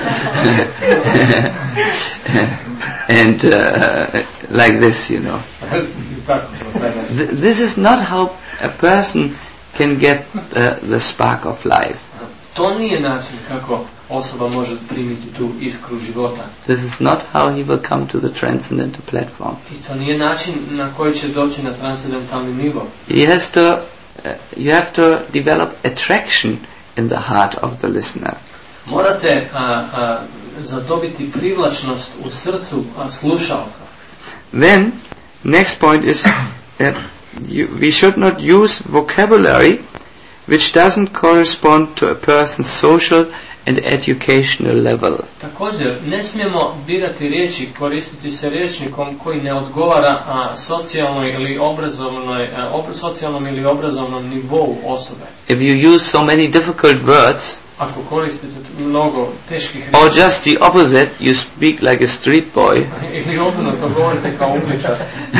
B: And uh, like this, you know. Th- this is not how a person can get uh, the spark of life.
A: To nije način kako osoba može primiti tu iskru života.
B: This is not how he will come to the transcendental platform.
A: I to nije način na koji će doći na transcendentalni nivo.
B: He has to, uh, you have to develop attraction in the heart of the listener.
A: Morate a, a, zadobiti privlačnost u srcu a, slušalca.
B: Then, next point is, uh, you, we should not use vocabulary which doesn't correspond to a person's social and educational level.
A: Također, ne smijemo birati riječi, koristiti se rječnikom koji ne odgovara a, socijalnoj ili obrazovnoj, a, ob, socijalnom ili obrazovnom nivou osobe.
B: If you use so many difficult words,
A: ako koristite mnogo teških
B: riječi, or just the opposite, you speak like a street boy,
A: ili obrnuto govorite kao uličar,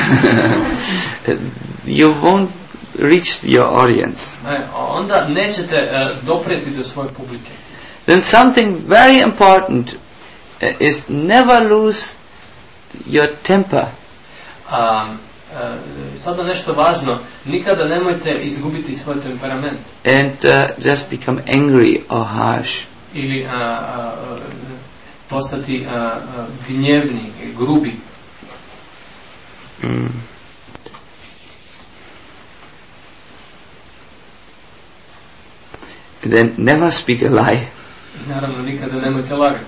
B: you won't reach your audience.
A: E, onda nećete uh, dopreti do svoje publike.
B: Then something very important uh, is never lose your temper.
A: Um, uh, sada nešto važno, nikada nemojte izgubiti svoj temperament.
B: And uh, just become angry or harsh.
A: Ili uh, uh, postati uh, uh, gnjevni, grubi.
B: Mm. Then never speak a lie.
A: Naravno, nikada nemojte lagati.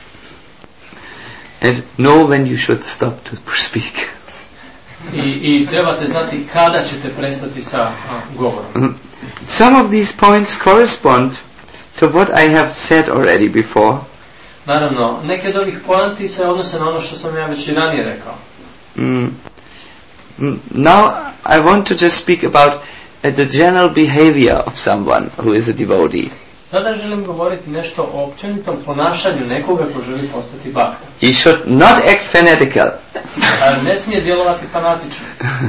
B: And know when you should stop to speak.
A: I, i trebate znati kada ćete prestati sa a, govorom.
B: Some of these points correspond to what I have said already before.
A: Naravno, neke od ovih poanti se odnose na ono što sam ja već i ranije rekao.
B: Mm. Now I want to just speak about uh, the general behavior of someone who is a devotee.
A: Sada želim govoriti nešto o općenitom ponašanju nekoga ko želi postati bhakta.
B: He should not act fanatical.
A: A ne smije djelovati fanatično.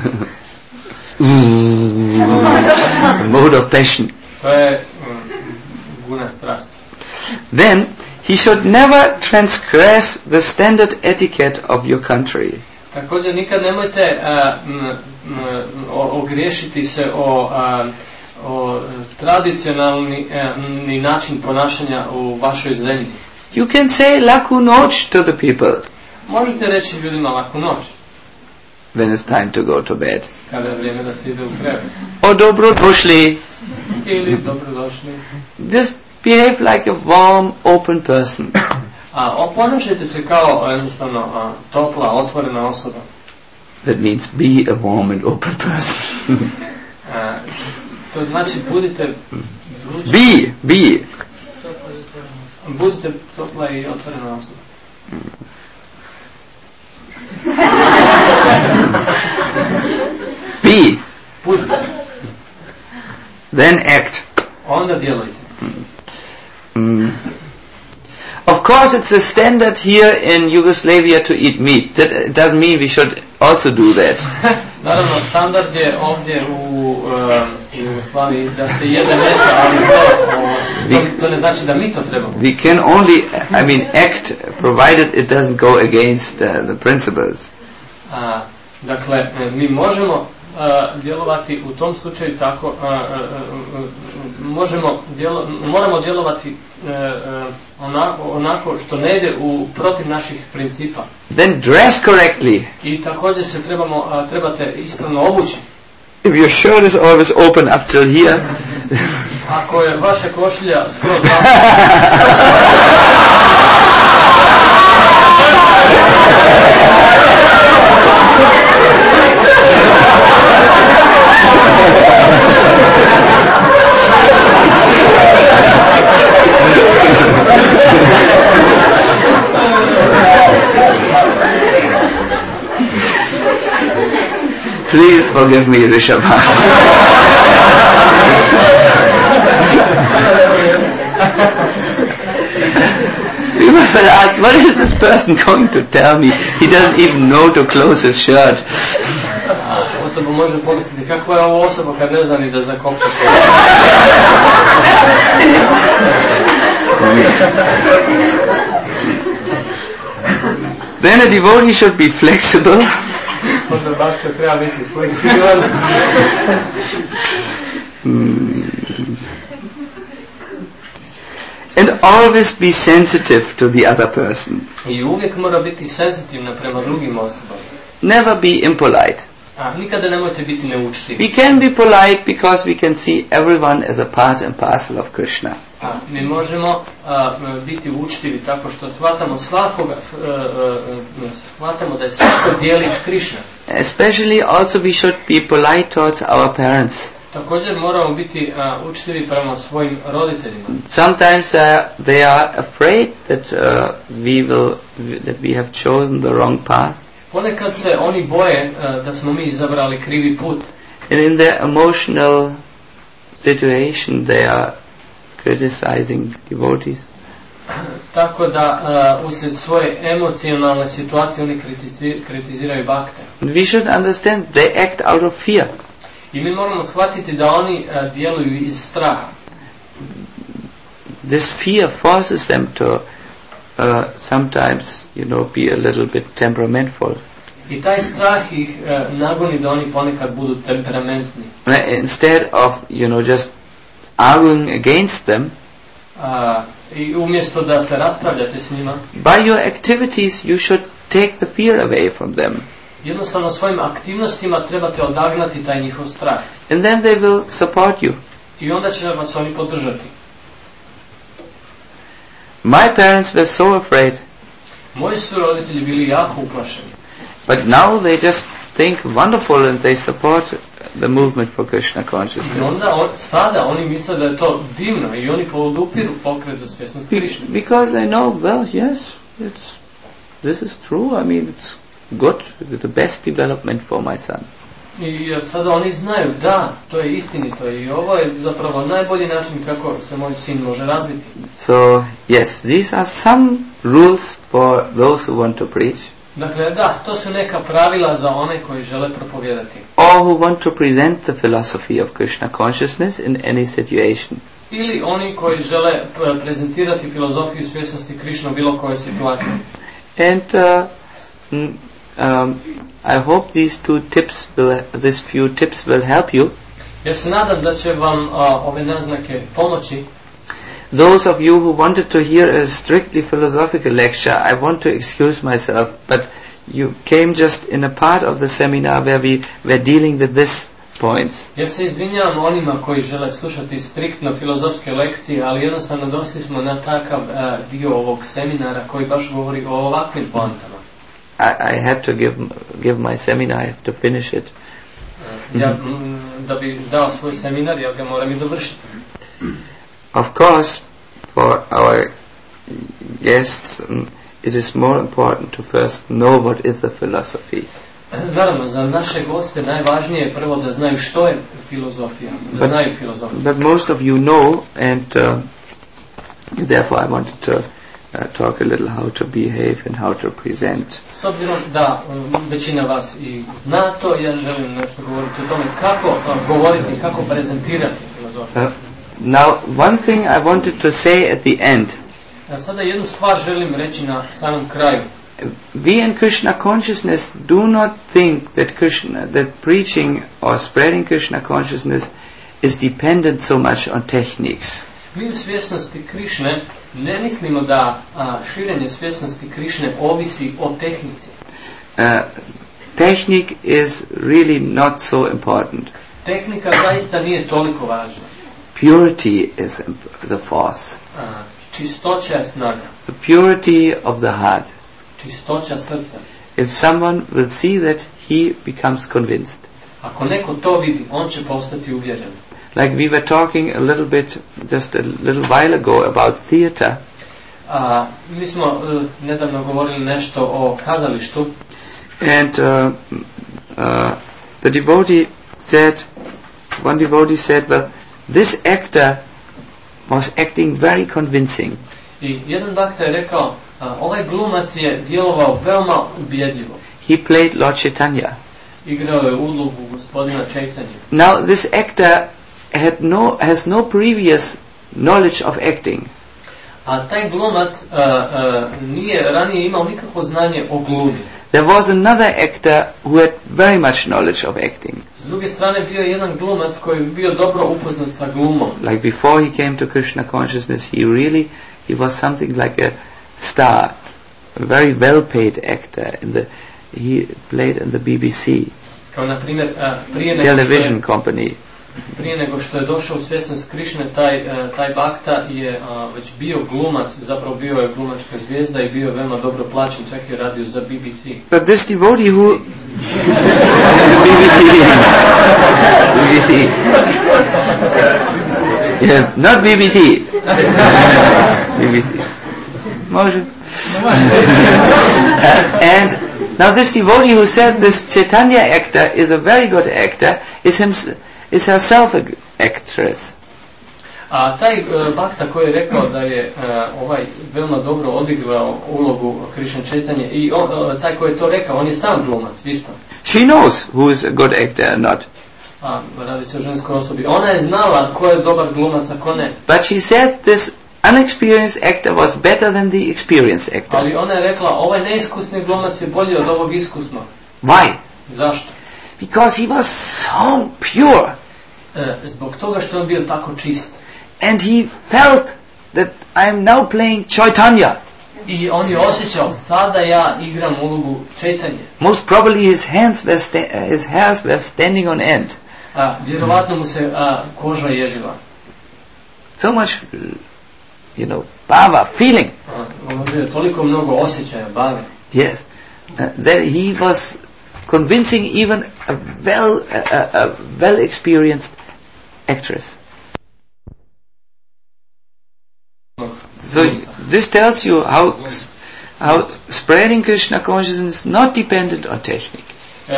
B: Mode of passion.
A: To je um, guna strasti.
B: Then he should never transgress the standard etiquette of your country.
A: Također nikad nemojte uh, m, m, ogriješiti se o, uh, o tradicionalni e, ni način ponašanja u vašoj zemlji.
B: You can say laku noć to the people.
A: Možete reći ljudima laku noć.
B: When it's time to go to bed.
A: Kada je vrijeme da se ide u krevet.
B: Or dobrodošli.
A: Ili dobrodošli.
B: Just behave like a warm, open person.
A: A ponašajte se kao jednostavno a, topla, otvorena osoba.
B: That means be a warm and open person.
A: a, to znači budite vrući.
B: Be, be.
A: Budite topla i otvorena osoba.
B: Be.
A: Budite.
B: Then act.
A: Onda djelujte.
B: Mm. Of course, it's the standard here in Yugoslavia to eat meat. That doesn't mean we should also do that.
A: Naravno, standard je ovdje u Jugoslaviji da se jede meso, ali to, to, to ne znači da mi to trebamo.
B: We can only, I mean, act provided it doesn't go against uh, the principles.
A: A, dakle, mi možemo Uh, djelovati u tom slučaju tako uh, uh, uh, možemo djelo, moramo djelovati uh, uh, onako, onako što ne ide u protiv naših principa.
B: Then dress correctly.
A: I također se trebamo uh, trebate ispravno obući.
B: If your shirt is always open up till here.
A: Ako je vaša košulja skroz
B: Please forgive me, Rishabha. You must ask, what is this person going to tell me? He doesn't even know to close his shirt.
A: Osoba može pomisliti kako je ovo osoba kad ne zna ni da zakopča.
B: Then a devotee should be flexible.
A: Onda baš treba biti fleksibilan.
B: And always be sensitive to the other person.
A: I uvijek mora biti senzitivna prema drugim osobama.
B: Never be impolite.
A: A nikada nemojte biti neučtivi.
B: We can be polite because we can see everyone as a part and parcel of Krishna.
A: A mi možemo a, biti učtivi tako što shvatamo svakoga, a, a, a, shvatamo da je svako dijelić Krishna.
B: Especially also we should be polite towards our parents.
A: Također moramo biti a, učtivi prema svojim roditeljima.
B: Sometimes uh, they are afraid that uh, we will that we have chosen the wrong path.
A: Ponekad se oni boje a, da smo mi izabrali krivi put.
B: And in their emotional situation they are criticizing devotees.
A: Tako da uh, uslijed svoje emocionalne situacije oni kritizi, kritiziraju bakte.
B: And we should understand they act out of fear.
A: I mi moramo shvatiti da oni uh, djeluju iz straha.
B: This fear forces them to uh, sometimes, you know, be a little bit temperamental.
A: I taj strah ih uh, nagoni da oni ponekad budu temperamentni.
B: Instead of, you know, just arguing against them,
A: uh, i umjesto da se raspravljate s njima,
B: by your activities you should take the fear away from them.
A: Jednostavno svojim aktivnostima trebate odagnati taj njihov strah.
B: And then they will support you.
A: I onda će vas oni podržati.
B: My parents were so afraid.
A: Moji su roditelji bili jako uplašeni.
B: But now they just think wonderful and they support the movement for Krishna consciousness.
A: I onda on, sada oni misle da je to divno i oni podupiru pokret za svjesnost Krishne.
B: Because they know, well, yes, it's this is true. I mean, it's good, it's the best development for my son.
A: I sada oni znaju, da, to je istinito i ovo je zapravo najbolji način kako se moj sin može razviti.
B: So, yes, these are some rules for those who want to preach.
A: Dakle, da, to su neka pravila za one koji žele propovijedati.
B: Or who want to present the philosophy of Krishna consciousness in any situation.
A: Ili oni koji žele prezentirati filozofiju svjesnosti Krishna u bilo kojoj situaciji.
B: And uh, um, I hope these two tips will, these few tips will help you.
A: Ja se nadam da će vam uh, ove naznake pomoći.
B: Those of you who wanted to hear a strictly philosophical lecture, I want to excuse myself, but you came just in a part of the seminar where we were dealing with this points.
A: Ja se izvinjavam onima koji žele slušati striktno filozofske lekcije, ali jednostavno došli smo na takav uh, dio ovog seminara koji baš govori o ovakvim poantama.
B: I, I had to give give my seminar, I have to finish it.
A: Uh, ja, m, da bi dao svoj seminar, ja ga moram i dovršiti.
B: Of course, for our guests, um, it is more important to first know what is the philosophy.
A: Naravno, za naše goste najvažnije je prvo da znaju što je filozofija, da
B: but,
A: znaju filozofiju.
B: But most of you know, and uh, therefore I wanted to uh, talk a little how to behave and how to present.
A: S obzirom da um, većina vas i zna to, ja želim nešto govoriti o tome kako uh, govoriti, kako prezentirati filozofiju.
B: Uh, now, one thing I wanted to say at the end.
A: A sada jednu stvar želim reći na samom kraju.
B: We in Krishna consciousness do not think that Krishna, that preaching or spreading Krishna consciousness is dependent so much on techniques.
A: Mi u svjesnosti Krišne ne mislimo da a, širenje svjesnosti Krišne ovisi o tehnici.
B: Uh, technique is really not so important.
A: Tehnika zaista nije toliko važna.
B: Purity is the force.
A: A, čistoća je snaga.
B: The purity of the heart.
A: Čistoća srca.
B: If someone will see that, he becomes convinced.
A: Ako neko to vidi, on će postati uvjeren.
B: Like we were talking a little bit just a little while ago about theater.
A: A, mi smo uh, nedavno govorili nešto o kazalištu.
B: And uh, uh, the devotee said, one devotee said, well, this actor was acting very convincing.
A: I jedan dakta je rekao, a, ovaj glumac je djelovao veoma ubjedljivo.
B: He played Lord Chaitanya.
A: Igrao je ulogu gospodina Chaitanya.
B: Now this actor had no has no previous knowledge of acting.
A: A taj glumac uh, uh, nije ranije imao nikakvo znanje o glumi.
B: There was another actor who had very much knowledge of acting.
A: S druge strane bio je jedan glumac koji je bio dobro upoznat sa glumom.
B: Like before he came to Krishna consciousness, he really he was something like a star, a very well paid actor. In the he played in the B B C.
A: Kao na primjer uh, prije nego
B: television
A: što je,
B: company.
A: Prije nego što je došao u svjesnost Krišne, taj, uh, taj bakta je uh, već bio glumac, zapravo bio je glumačka zvijezda i bio je veoma dobro plaćen, čak je radio za B B C.
B: But this devotee who B B C B B C yeah, not B B T B B C Može. And now this devotee who said this Chaitanya actor is a very good actor is himself is herself an actress.
A: A taj uh, bakta koji je rekao da je uh, ovaj veoma dobro odigrao ulogu Krishna Chaitanya i on, uh, taj koji je to rekao, on je sam glumac, isto.
B: She knows who is a good actor or not.
A: A radi se o ženskoj osobi. Ona je znala ko je dobar glumac, a ko ne.
B: But she said this unexperienced actor was better than the experienced actor.
A: Ali ona je rekla, ovaj neiskusni glumac je bolji od ovog iskusnog.
B: Why?
A: Zašto?
B: Because he was so pure.
A: E, zbog toga što on bio tako čist.
B: And he felt that I am now playing Chaitanya.
A: I on je osjećao, sada ja igram ulogu Chaitanya.
B: Most probably his hands were sta- his hairs were standing on end.
A: A, vjerovatno mu se a, koža ježila.
B: So much, you know, bhava, feeling.
A: A, on je toliko mnogo osjećaja, bave.
B: Yes. Uh, that he was convincing even a well, a, a, a well experienced actress. So this tells you how how spreading Krishna consciousness is not dependent on technique.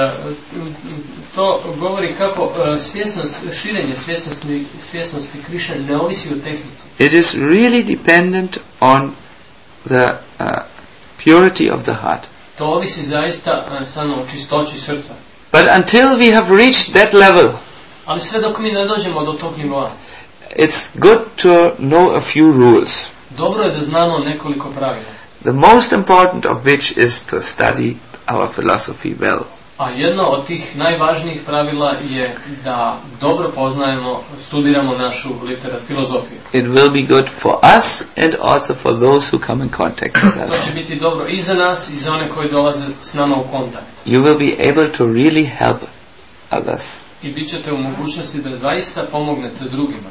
A: To govori kako uh, svjesnost, širenje svjesnosti, svjesnosti Krišne ne ovisi o tehnici.
B: It is really dependent on the uh, purity of the heart.
A: To ovisi zaista uh, samo o čistoći srca.
B: But until we have reached that level,
A: ali sve dok mi ne dođemo do tog nivoa,
B: it's good to know a few rules.
A: Dobro je da znamo nekoliko pravila.
B: The most important of which is to study our philosophy well.
A: A jedno od tih najvažnijih pravila je da dobro poznajemo, studiramo našu litera filozofiju.
B: It will be good for us and also for those who come in contact with
A: To
B: us.
A: će biti dobro i za nas i za one koji dolaze s nama u kontakt.
B: You will be able to really help others.
A: I bit ćete u mogućnosti da zaista pomognete drugima.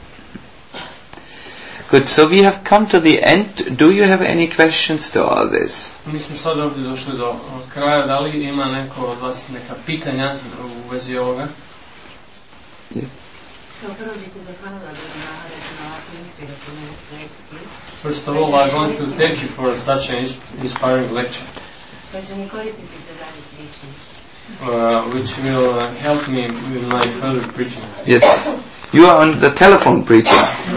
B: Good, so we have come to the end. Do you have any questions to all this?
A: Mi smo sad ovdje došli do kraja. Da li ima neko od vas neka pitanja u vezi ovoga?
B: Yes.
C: Kao prvo bi se zahvalila na ovakvoj inspirativnoj lekciji.
A: First of all, I want to thank you for such an inspiring lecture,
C: koja će mi koristiti za dalje pričanje.
A: uh, which will uh, help me with my further preaching.
B: Yes. You are on the telephone preaching.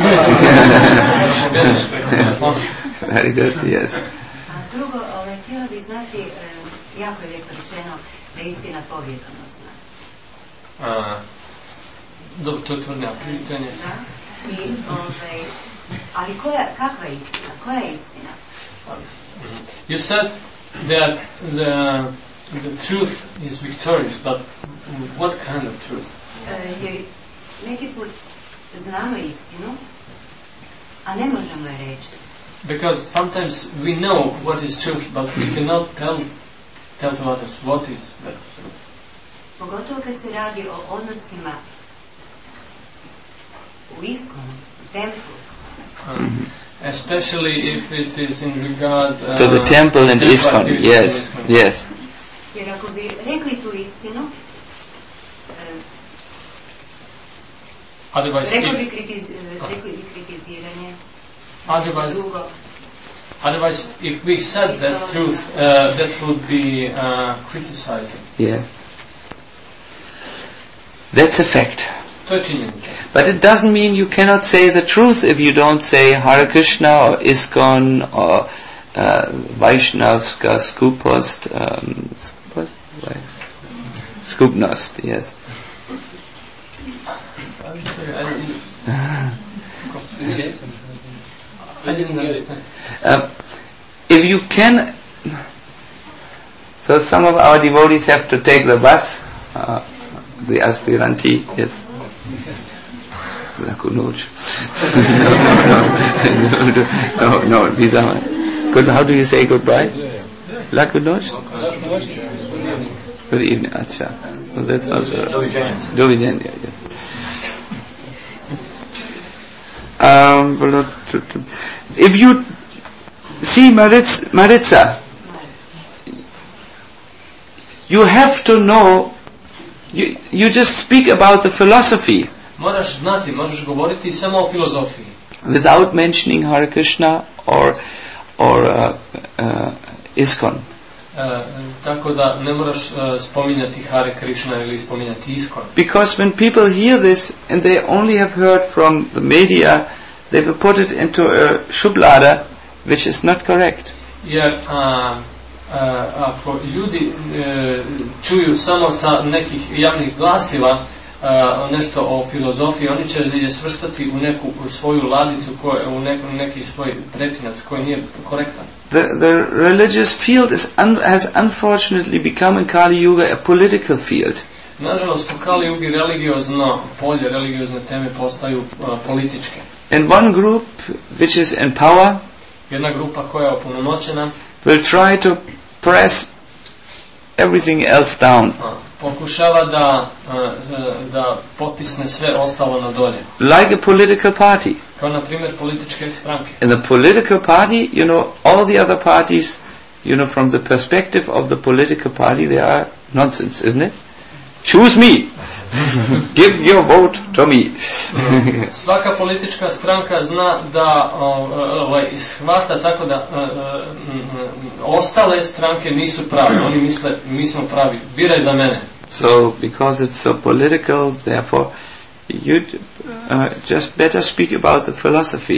B: Very good, yes.
C: A drugo, ovaj, htjela bih znati, eh, jako je lijepo rečeno, da je istina pobjedonosna.
A: Uh, do, to je tvrdnja pitanje.
C: Da? I, ovaj, ali koja, kakva je istina? Koja je istina?
A: You said that the the truth is victorious, but what kind of truth?
C: Eh, jer neki put znamo istinu, a ne možemo je reći.
A: Because sometimes we know what is truth, but we cannot tell tell to others what is that truth.
C: Pogotovo kad se radi o odnosima u iskonu, u templu.
A: Um, especially if it is in regard uh,
B: To the temple and
A: temple
B: ISKCON.
A: activities
B: Yes,
A: in ISKCON.
B: yes.
C: Jer ako bi rekli tu istinu, eh,
A: Otherwise,
C: rekli bi,
A: if,
C: kritiz, eh, rekli bi kritiziranje,
A: otherwise,
C: drugo.
A: otherwise, if we said that truth, uh, that would be uh, criticizing.
B: Yeah. That's a fact.
A: To je činjenica.
B: But it doesn't mean you cannot say the truth if you don't say Hare Krishna or ISKCON or uh, Vaishnavska Skupost. Um, Skupost? Why? Skupnost, yes.
A: I didn't understand.
B: Uh, if you can, so some of our devotees have to take the bus, uh, the aspiranti, yes. Lakunuch. no, no, no, these are. Good. How do you say goodbye? Lakunuch. Good evening, Acha. So that's also. Dovidenia. Yeah. Um, if you see Maritz, Maritza, you have to know. You you just speak about the philosophy.
A: Moraš znati, možeš govoriti samo o filozofiji.
B: Without mentioning Hare Krishna or or uh, uh, ISKCON.
A: Uh, tako da ne moraš uh, spominjati Hare Krishna ili spominjati ISKCON.
B: Because when people hear this and they only have heard from the media, they will put it into a shublada, which is not correct.
A: Jer uh, uh, ako ljudi uh, čuju samo sa nekih javnih glasila uh, nešto o filozofiji, oni će je svrstati u neku u svoju ladicu, koje, u neku, neki svoj pretinac koji nije korektan.
B: The the religious field is un, has unfortunately become in Kali Yuga a political field.
A: Nažalost, u Kali Yugi religiozno polje, religiozne teme postaju uh, političke.
B: And one group which is in power
A: Jedna grupa koja je opunomoćena
B: will try to press everything else down.
A: uh, pokušava da, uh, da potisne sve ostalo na dolje.
B: Like a political party.
A: Kao na primjer političke stranke.
B: In the political party, you know, all the other parties, you know, from the perspective of the political party, they are nonsense, isn't it? Choose me. Give your vote to me.
A: Svaka politička stranka zna da ovaj, shvata tako da uh, uh, ostale stranke nisu pravi. Oni misle, mi smo pravi. Biraj za mene.
B: So, because it's so political, therefore, you uh, just better speak about the philosophy.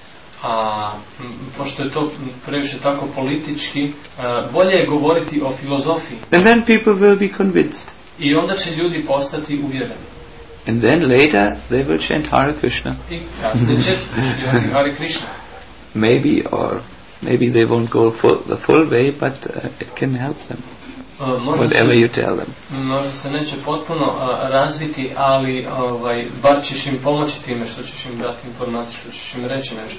A: A pošto je to previše tako politički, uh, bolje je govoriti o filozofiji.
B: And then people will be convinced.
A: I onda će ljudi postati uvjereni.
B: And then later they will chant Hare Krishna.
A: I kasnije će pjevati Hare Krishna.
B: Maybe, or maybe they won't go full, the full way, but uh, it can help them. whatever you tell them.
A: Možda se neće potpuno uh, razviti, ali ovaj, bar ćeš im pomoći time što ćeš im dati informaciju, što ćeš im reći nešto.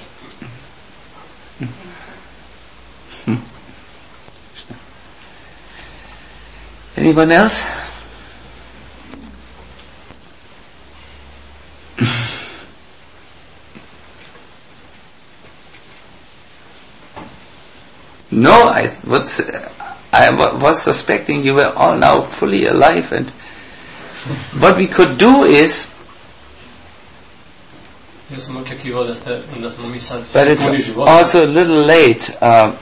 B: Anyone else? No, I was, I was suspecting you were all now fully alive, and what we could do is,
A: Ja sam očekivao da ste, da smo mi sad
B: but it's also a little late. Uh,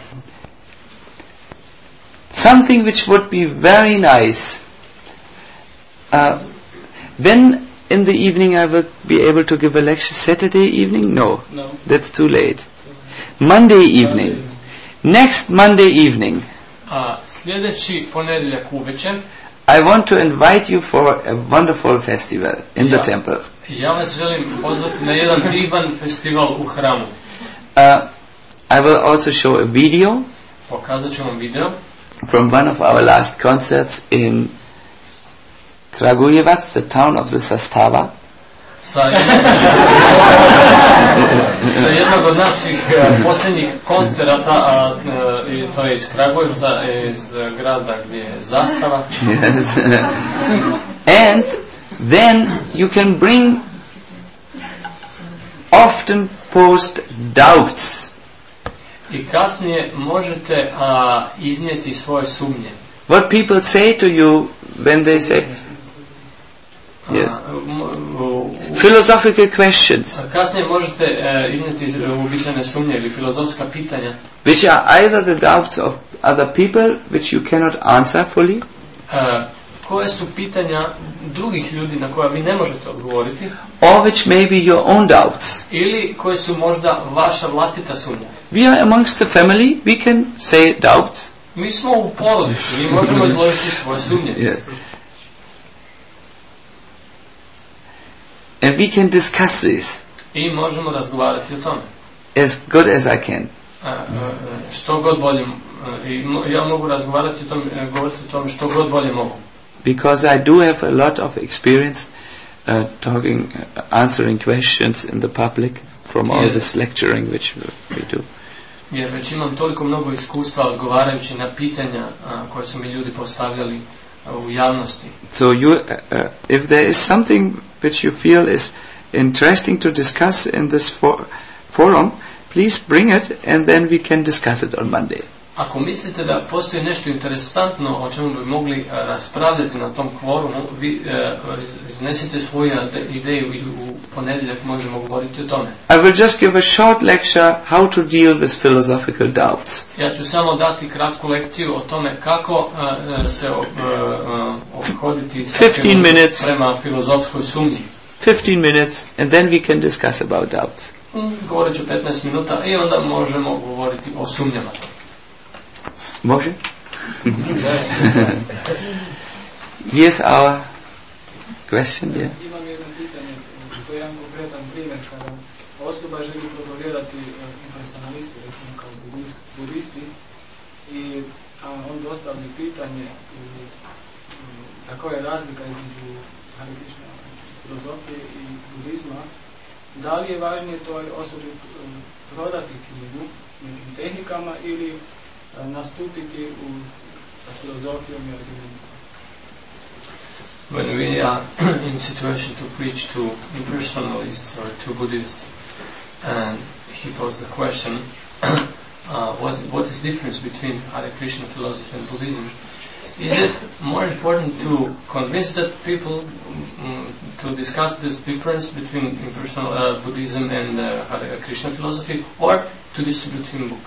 B: something which would be very nice. Uh, when in the evening I will be able to give a lecture? Saturday evening? No,
A: No.
B: that's too late. Monday evening. Next Monday evening,
A: A sljedeći ponedjeljak uvečer,
B: I want to invite you for a wonderful festival in
A: Ja.
B: the temple.
A: ja vas želim pozvati na jedan divan festival u hramu.
B: Uh, I will also show a video
A: Pokazat ću vam video
B: from one of our last concerts in Kragujevac, the town of the Sastava.
A: sa jednog, sa jednog od naših uh, posljednjih koncerata, a uh, i to je iz Kragujevca, iz uh, grada gdje je zastava.
B: Yes. And then you can bring often posed doubts.
A: I kasnije možete uh, iznijeti svoje sumnje.
B: What people say to you when they say yes.
A: Uh, m- u-
B: philosophical questions,
A: Kasnije možete uh, iznijeti uobičajene sumnje ili filozofska pitanja,
B: which are either the doubts of other people which you cannot answer fully,
A: uh, koje su pitanja drugih ljudi na koja vi ne možete odgovoriti,
B: or which may be your own doubts.
A: ili koje su možda vaša vlastita sumnja.
B: We are amongst the family, we can say doubts.
A: Mi smo u porodici, mi možemo izložiti svoje sumnje.
B: Yes. And we can discuss this
A: I možemo razgovarati o tome.
B: as good as I can.
A: Uh, uh, što god bolje, uh, i mo- ja mogu razgovarati o tome, uh, govoriti o tome što god bolje mogu.
B: Because I do have a lot of experience uh, talking, uh, answering questions in the public from all
A: Yes.
B: this lecturing which we do.
A: Jer već imam toliko mnogo iskustva odgovarajući na pitanja uh, koje su mi ljudi postavljali uh, u javnosti.
B: So you, uh, uh, if there is something which you feel is interesting to discuss in this for- forum, please bring it and then we can discuss it on Monday.
A: Ako mislite da postoji nešto interesantno o čemu bi mogli uh, raspravljati na tom kvorumu, vi uh, iz- iznesite svoju ide- ideju i u ponedjeljak možemo govoriti o tome.
B: I will just give a short lecture how to deal with philosophical doubts.
A: Ja ću samo dati kratku lekciju o tome kako uh, uh, se uh, uh, ophoditi sa
B: fifteen
A: filo-
B: minutes.
A: prema filozofskoj sumnji.
B: fifteen minutes and then we can discuss about doubts.
A: Mm, Govorit ću petnaest minuta i onda možemo govoriti o sumnjama.
B: Može? Here's our question, yeah.
D: Imam jedno pitanje, to je jedan konkretan primjer kada osoba želi promovirati impersonalisti, recimo kao budist, budisti, i a, on dostavlja pitanje u, u, koja je razlika između Hare Krishna filozofije i budizma, da li je važnije toj osobi um, prodati knjigu nekim tehnikama ili um, nastupiti u, sa filozofijom i argumentom?
A: When we are in situation to preach to impersonalists or to Buddhists, and he posed the question, uh, what, what is the difference between Hare Krishna philosophy and Buddhism? Is it more important to convince that people um, to discuss this difference between impersonal uh, Buddhism and uh, Hare Krishna philosophy, or to distribute him book?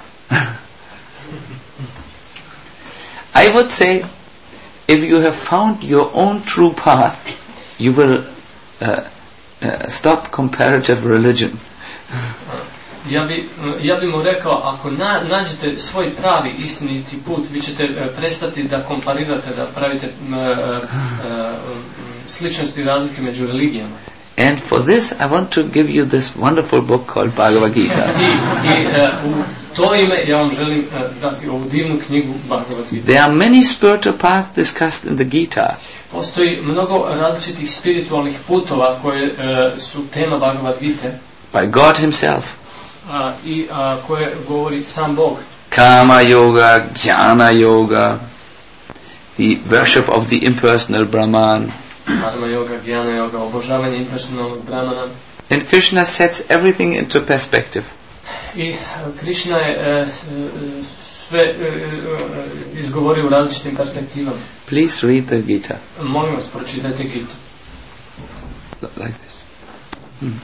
B: I would say, if you have found your own true path, you will uh, uh, stop comparative religion.
A: Ja bi, ja bi mu rekao, ako na, nađete svoj pravi istiniti put, vi ćete uh, prestati da komparirate, da pravite uh, uh, uh, sličnosti i razlike među religijama.
B: And for this, I want to give you this wonderful book called Bhagavad Gita.
A: I, i uh, u, to ime ja vam želim uh, dati ovu divnu knjigu Bhagavad Gita.
B: There are many spiritual paths discussed in the Gita.
A: Postoji mnogo različitih spiritualnih putova koje uh, su tema Bhagavad Gita.
B: By God himself.
A: Uh, I uh, koje govori sam Bog.
B: Karma yoga, jnana yoga, the worship of the impersonal Brahman.
A: Karma yoga, jnana yoga, obožavanje impersonalnog Brahmana.
B: And Krishna sets everything into perspective.
A: I uh, Krishna je uh, uh, sve uh, uh, izgovorio u različitim perspektivama.
B: Please read the Gita.
A: Molim vas, pročitajte Gitu.
B: Like this. Hmm.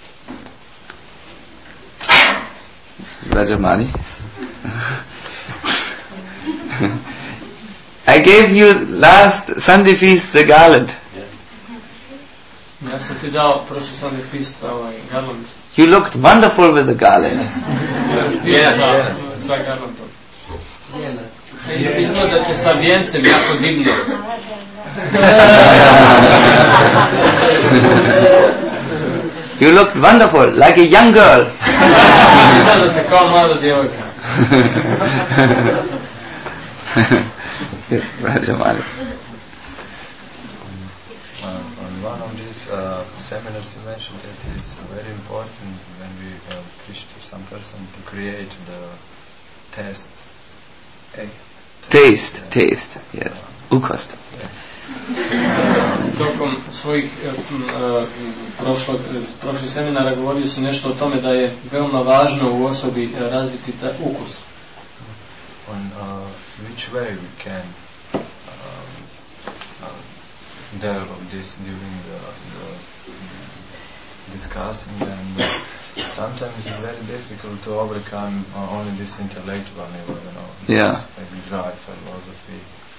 B: Rajamani. I gave you last Sunday feast the garland.
A: Ja sam ti dao prošli Sunday feast ovaj garland.
B: You looked wonderful with the garland.
A: Yeah, sa garlandom. Izgledate sa vijencem jako divno.
B: You looked wonderful, like a young girl.
A: Izgledate kao mlada djevojka.
B: Yes, Rajamani.
E: On one of these uh, seminars you mentioned that it's very important when we uh, preach to some person to create the taste.
B: Taste, taste, yes. Ukost.
A: Tokom svojih uh, prošlog, prošlih seminara govorio se nešto o tome da je veoma važno u osobi razviti taj ukus.
E: On uh, which way we can um, uh, develop this during the, the discussing, and uh, sometimes it's very difficult to overcome uh, only this intellectual level, you know.
B: Yeah.
E: Maybe dry philosophy.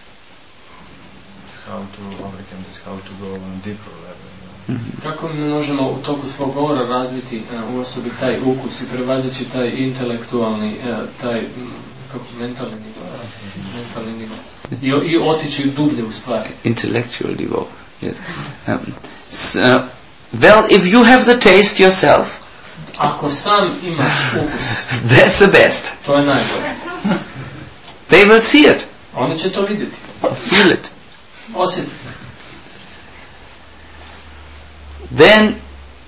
E: How to overcome this, how to go on deeper level. You know?
B: Mm-hmm.
A: Kako mi možemo u toku svog govora razviti uh, u osobi taj ukus i prevazići taj intelektualni, uh, taj um, kako mentalni nivo, mentalni nivo. I, i otići dublje u stvari.
B: Intellectual niveau. Yes. Um, so, well, if you have the taste yourself,
A: ako sam imaš ukus,
B: that's the best.
A: to je najbolje.
B: They will see it.
A: Oni će to vidjeti.
B: Feel it.
A: Osjetiti.
B: Then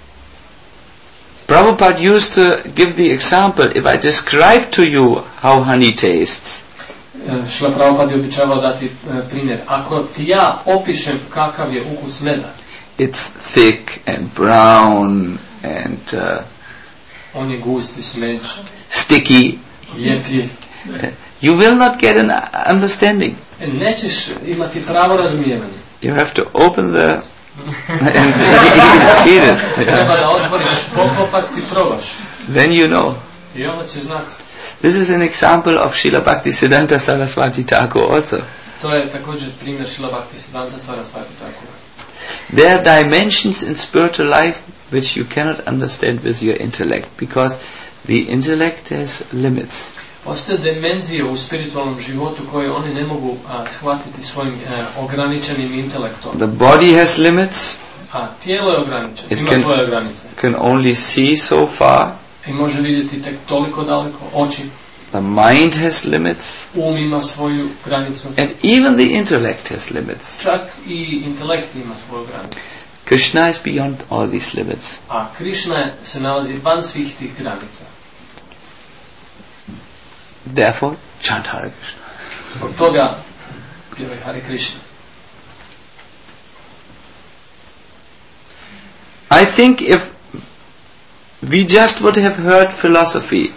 B: Prabhupada used to give the example, if I describe to you how honey tastes,
A: Šla Prabhupada je običavao dati uh, primjer. Ako ti ja opišem kakav je ukus meda,
B: it's thick and brown and uh,
A: on je gust i smeđ,
B: sticky.
A: ljepljiv.
B: You will not get an understanding.
A: Nećeš imati pravo razumijevanje.
B: You have to open the and eat it.
A: Treba da otvoriš pokopac i probaš.
B: Then you know.
A: I onda ćeš znati.
B: This is an example of Srila Bhaktisiddhanta Saraswati Thakur also.
A: To je također primjer Srila Bhaktisiddhanta Saraswati Thakur.
B: There are dimensions in spiritual life which you cannot understand with your intellect, because the intellect has limits.
A: Postoje dimenzije u spiritualnom životu koje oni ne mogu a, shvatiti svojim a, ograničenim intelektom.
B: The body has limits.
A: A tijelo je ograničeno,
B: It
A: ima
B: can-
A: svoje granice.
B: Can only see so far.
A: I može vidjeti tek toliko daleko, oči.
B: The mind has limits,
A: Um ima svoju granicu.
B: and even the intellect has limits.
A: Čak i intelekt ima svoju granicu.
B: Krishna is beyond all these limits.
A: A Krishna se nalazi van svih tih granica.
B: Therefore, chant Hare Krishna.
A: Zbog toga pjevaj Hare Krishna.
B: I think if we just would have heard philosophy,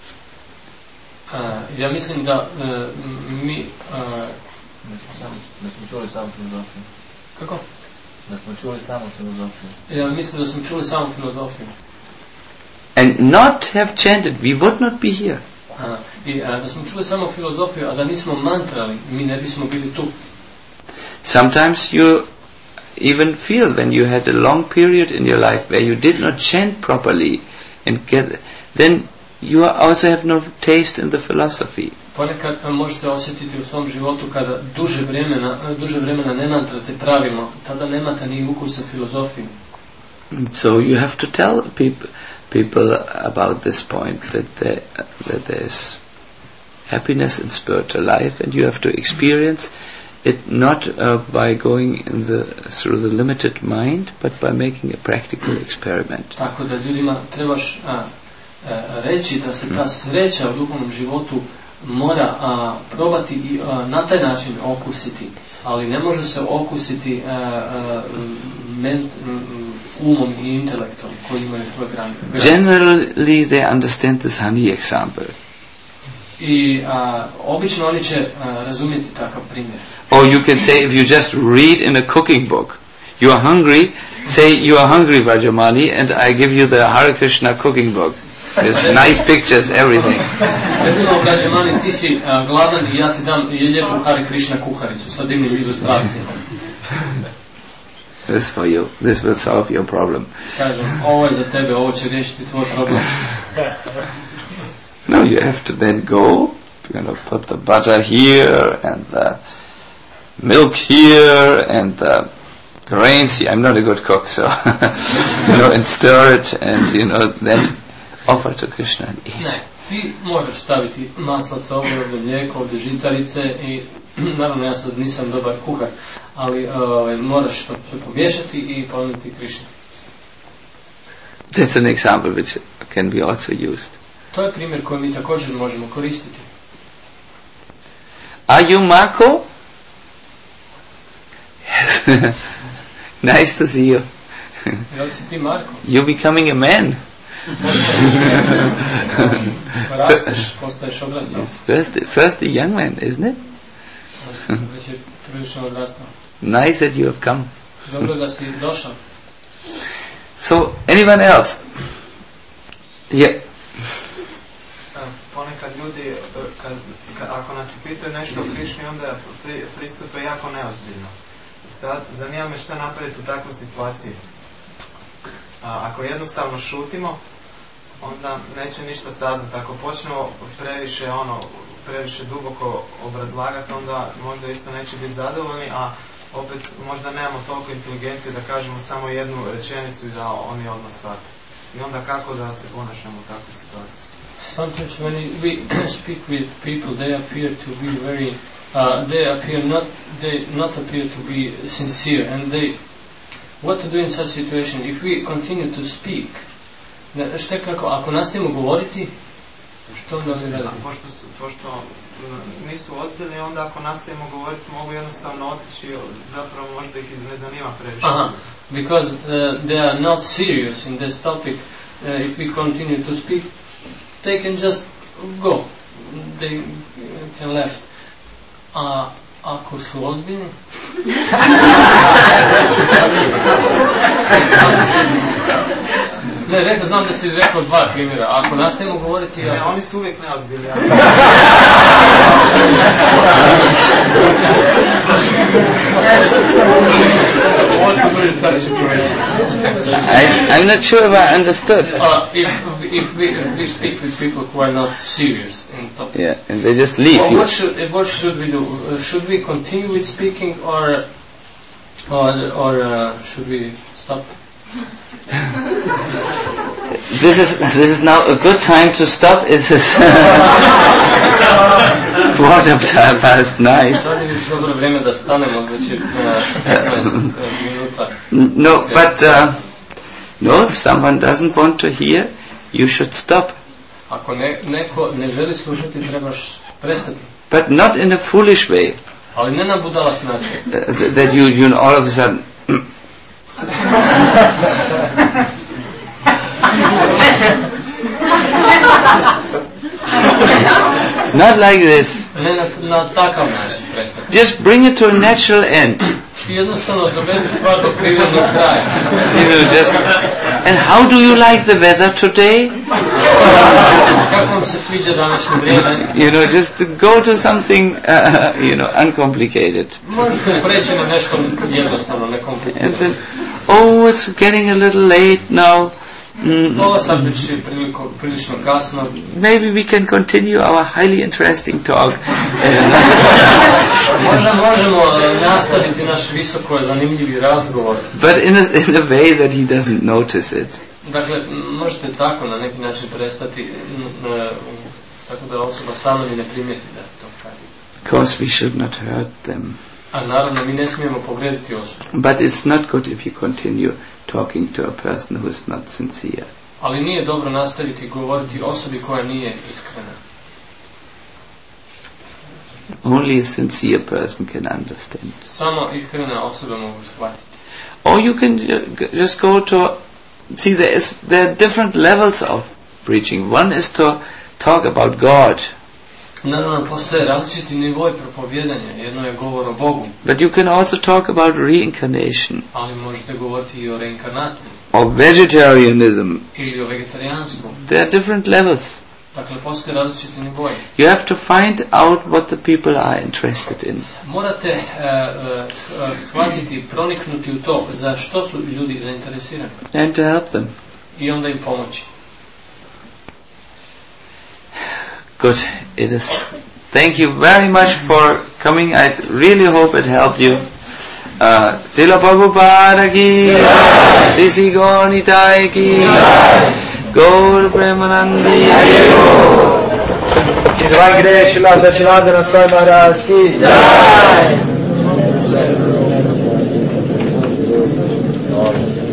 A: A, ja mislim da e, mi... A,
E: Da smo čuli samo filozofiju.
A: kako?
E: Da smo čuli samo filozofiju.
A: Ja mislim da smo čuli samo filozofiju.
B: and not have chanted, we would not be here.
A: A, I a, da smo čuli samo filozofiju, a da nismo mantrali, mi ne bismo bili tu.
B: Sometimes you even feel when you had a long period in your life where you did not chant properly and get, then you also have no taste in the philosophy.
A: Ponekad a, možete osjetiti u svom životu kada duže vremena, duže vremena ne mantrate pravilno, tada nemate ni ukusa filozofiju.
B: So you have to tell people, people about this point, that there, that there is happiness in spiritual life, and you have to experience it not uh, by going in the through the limited mind, but by making a practical experiment.
A: Tako da ljudima trebaš a, a, reći da se ta sreća u duhovnom životu mora a, probati i a, na taj način okusiti, ali ne može se okusiti a, a, ment, umom i intelektom koji imaju svoje grane.
B: Generally they understand this honey example.
A: I a, obično oni će a, razumjeti takav primjer.
B: Or you can say, if you just read in a cooking book, you are hungry, say you are hungry, Vrajamani, and I give you the Hare Krishna cooking book. There's nice pictures, everything.
A: Recimo, Vrajamani, ti si a, gladan i ja ti dam lijepu Hare Krishna kuharicu sa divnim ilustracijama.
B: This for you. This will solve your problem.
A: Kažem, ovo je za tebe, ovo će riješiti tvoj problem.
B: No, you have to then go, you know, put the butter here and the milk here and the grains. I'm not a good cook, so you know, and stir it and you know, then offer to Krishna and eat.
A: Ne, ti moraš staviti maslac ovdje, ovdje mlijeko, ovdje žitarice i naravno ja sad nisam dobar kuhar, ali uh, moraš to sve pomiješati i ponuditi Krishni.
B: That's an example which can be also used.
A: To je primjer koji mi također možemo koristiti.
B: Are you Marco? Yes. Nice to see you.
A: Jel si ti Marko?
B: You're becoming a man.
A: Rasteš, postaješ odrastao.
B: First, first a young man, isn't it?
A: Već je prilično odrastao.
B: Nice that you have come.
A: Dobro da si došao.
B: So, anyone else? Yeah.
F: Ponekad ljudi, kad, kad, ako nas pitaju nešto o Krišni, onda pri, pristupe jako neozbiljno. Sad, zanima me šta napraviti u takvoj situaciji. A, ako jednostavno šutimo, onda neće ništa saznati. Ako počnemo previše, ono, previše duboko obrazlagati, onda možda isto neće biti zadovoljni, a opet možda nemamo toliko inteligencije da kažemo samo jednu rečenicu i da oni odmah shvate. I onda kako da se ponašamo u takvoj situaciji?
A: Sometimes when we speak with people, they appear to be very, uh, they appear not, they not appear to be sincere, and they, what to do in such situation? If we continue to speak, šta kako, ako nastavimo govoriti, što onda li radimo?
F: Pošto, pošto nisu ozbiljni, onda ako nastavimo govoriti, mogu jednostavno otići, zapravo možda ih ne zanima previše.
A: Aha, because uh, they are not serious in this topic, uh, if we continue to speak, they can just go, they can left. A ako su ozbiljni? Ne, rekao, znam da si rekao dva primjera. Ako nastavimo govoriti...
F: Ne, oni su uvijek neozbiljni.
B: I, I'm not sure if I understood.
A: Uh, if, if, we, if we speak with people who are not serious in topics.
B: Yeah, and they just leave
A: well,
B: you.
A: What should, what should we do? Uh, should we continue with speaking or or, or uh, should we stop?
B: This is this is now a good time to stop. It is quarter past nine. No, but uh, no. If someone doesn't want to hear, you should stop.
A: Ako ne, neko ne želi slušati, trebaš prestati.
B: But not in a foolish way.
A: Ali ne na budalat način.
B: Uh, that you you know, all of a sudden. Not like this.
A: Ne na, na takav način prestati.
B: Just bring it to a natural end.
A: Jednostavno dovedi stvar do prirodnog kraja.
B: You know, just. And how do you like the weather today?
A: Kako vam se sviđa današnje vrijeme?
B: You know, just to go to something, uh, you know, uncomplicated.
A: Možete preći na nešto jednostavno, nekomplicirano.
B: And then, oh, it's getting a little late now. Mm.
A: Ovo sad već je prilično, prilično kasno.
B: Maybe we can continue our highly interesting talk.
A: Možda možemo nastaviti naš visoko zanimljivi razgovor.
B: But in a, in a way that he doesn't notice it.
A: Dakle, možete tako na neki način prestati, tako da osoba sama ni ne primijeti da to radi.
B: Because we should not hurt them.
A: A naravno, mi ne smijemo povrediti osobu.
B: But it's not good if you continue talking to a person who is not sincere.
A: Ali nije dobro nastaviti govoriti osobi koja nije iskrena.
B: Only a sincere person can understand.
A: Samo iskrena osoba mogu shvatiti.
B: Or you can just go to, see there is there are different levels of preaching. One is to talk about God.
A: Naravno, postoje različiti nivoi propovijedanja. Jedno je govor o Bogu.
B: But you can also talk about reincarnation.
A: Ali možete govoriti i o reinkarnaciji.
B: Or vegetarianism.
A: Ili o vegetarijanstvu.
B: There are different levels.
A: Dakle, postoje različiti nivoi.
B: You have to find out what the people are interested in.
A: Morate uh, uh, shvatiti, proniknuti u to za što su ljudi zainteresirani.
B: And to help them.
A: I onda im pomoći.
B: Good. It is. Thank you very much for coming. I really hope it helped you. Uh, Srila Prabhupada ki, Sisi Gaunitai ki, Gaur Premanandi ki.
G: Shri Krishna Sachinandana Swami Maharaj ki. Jai.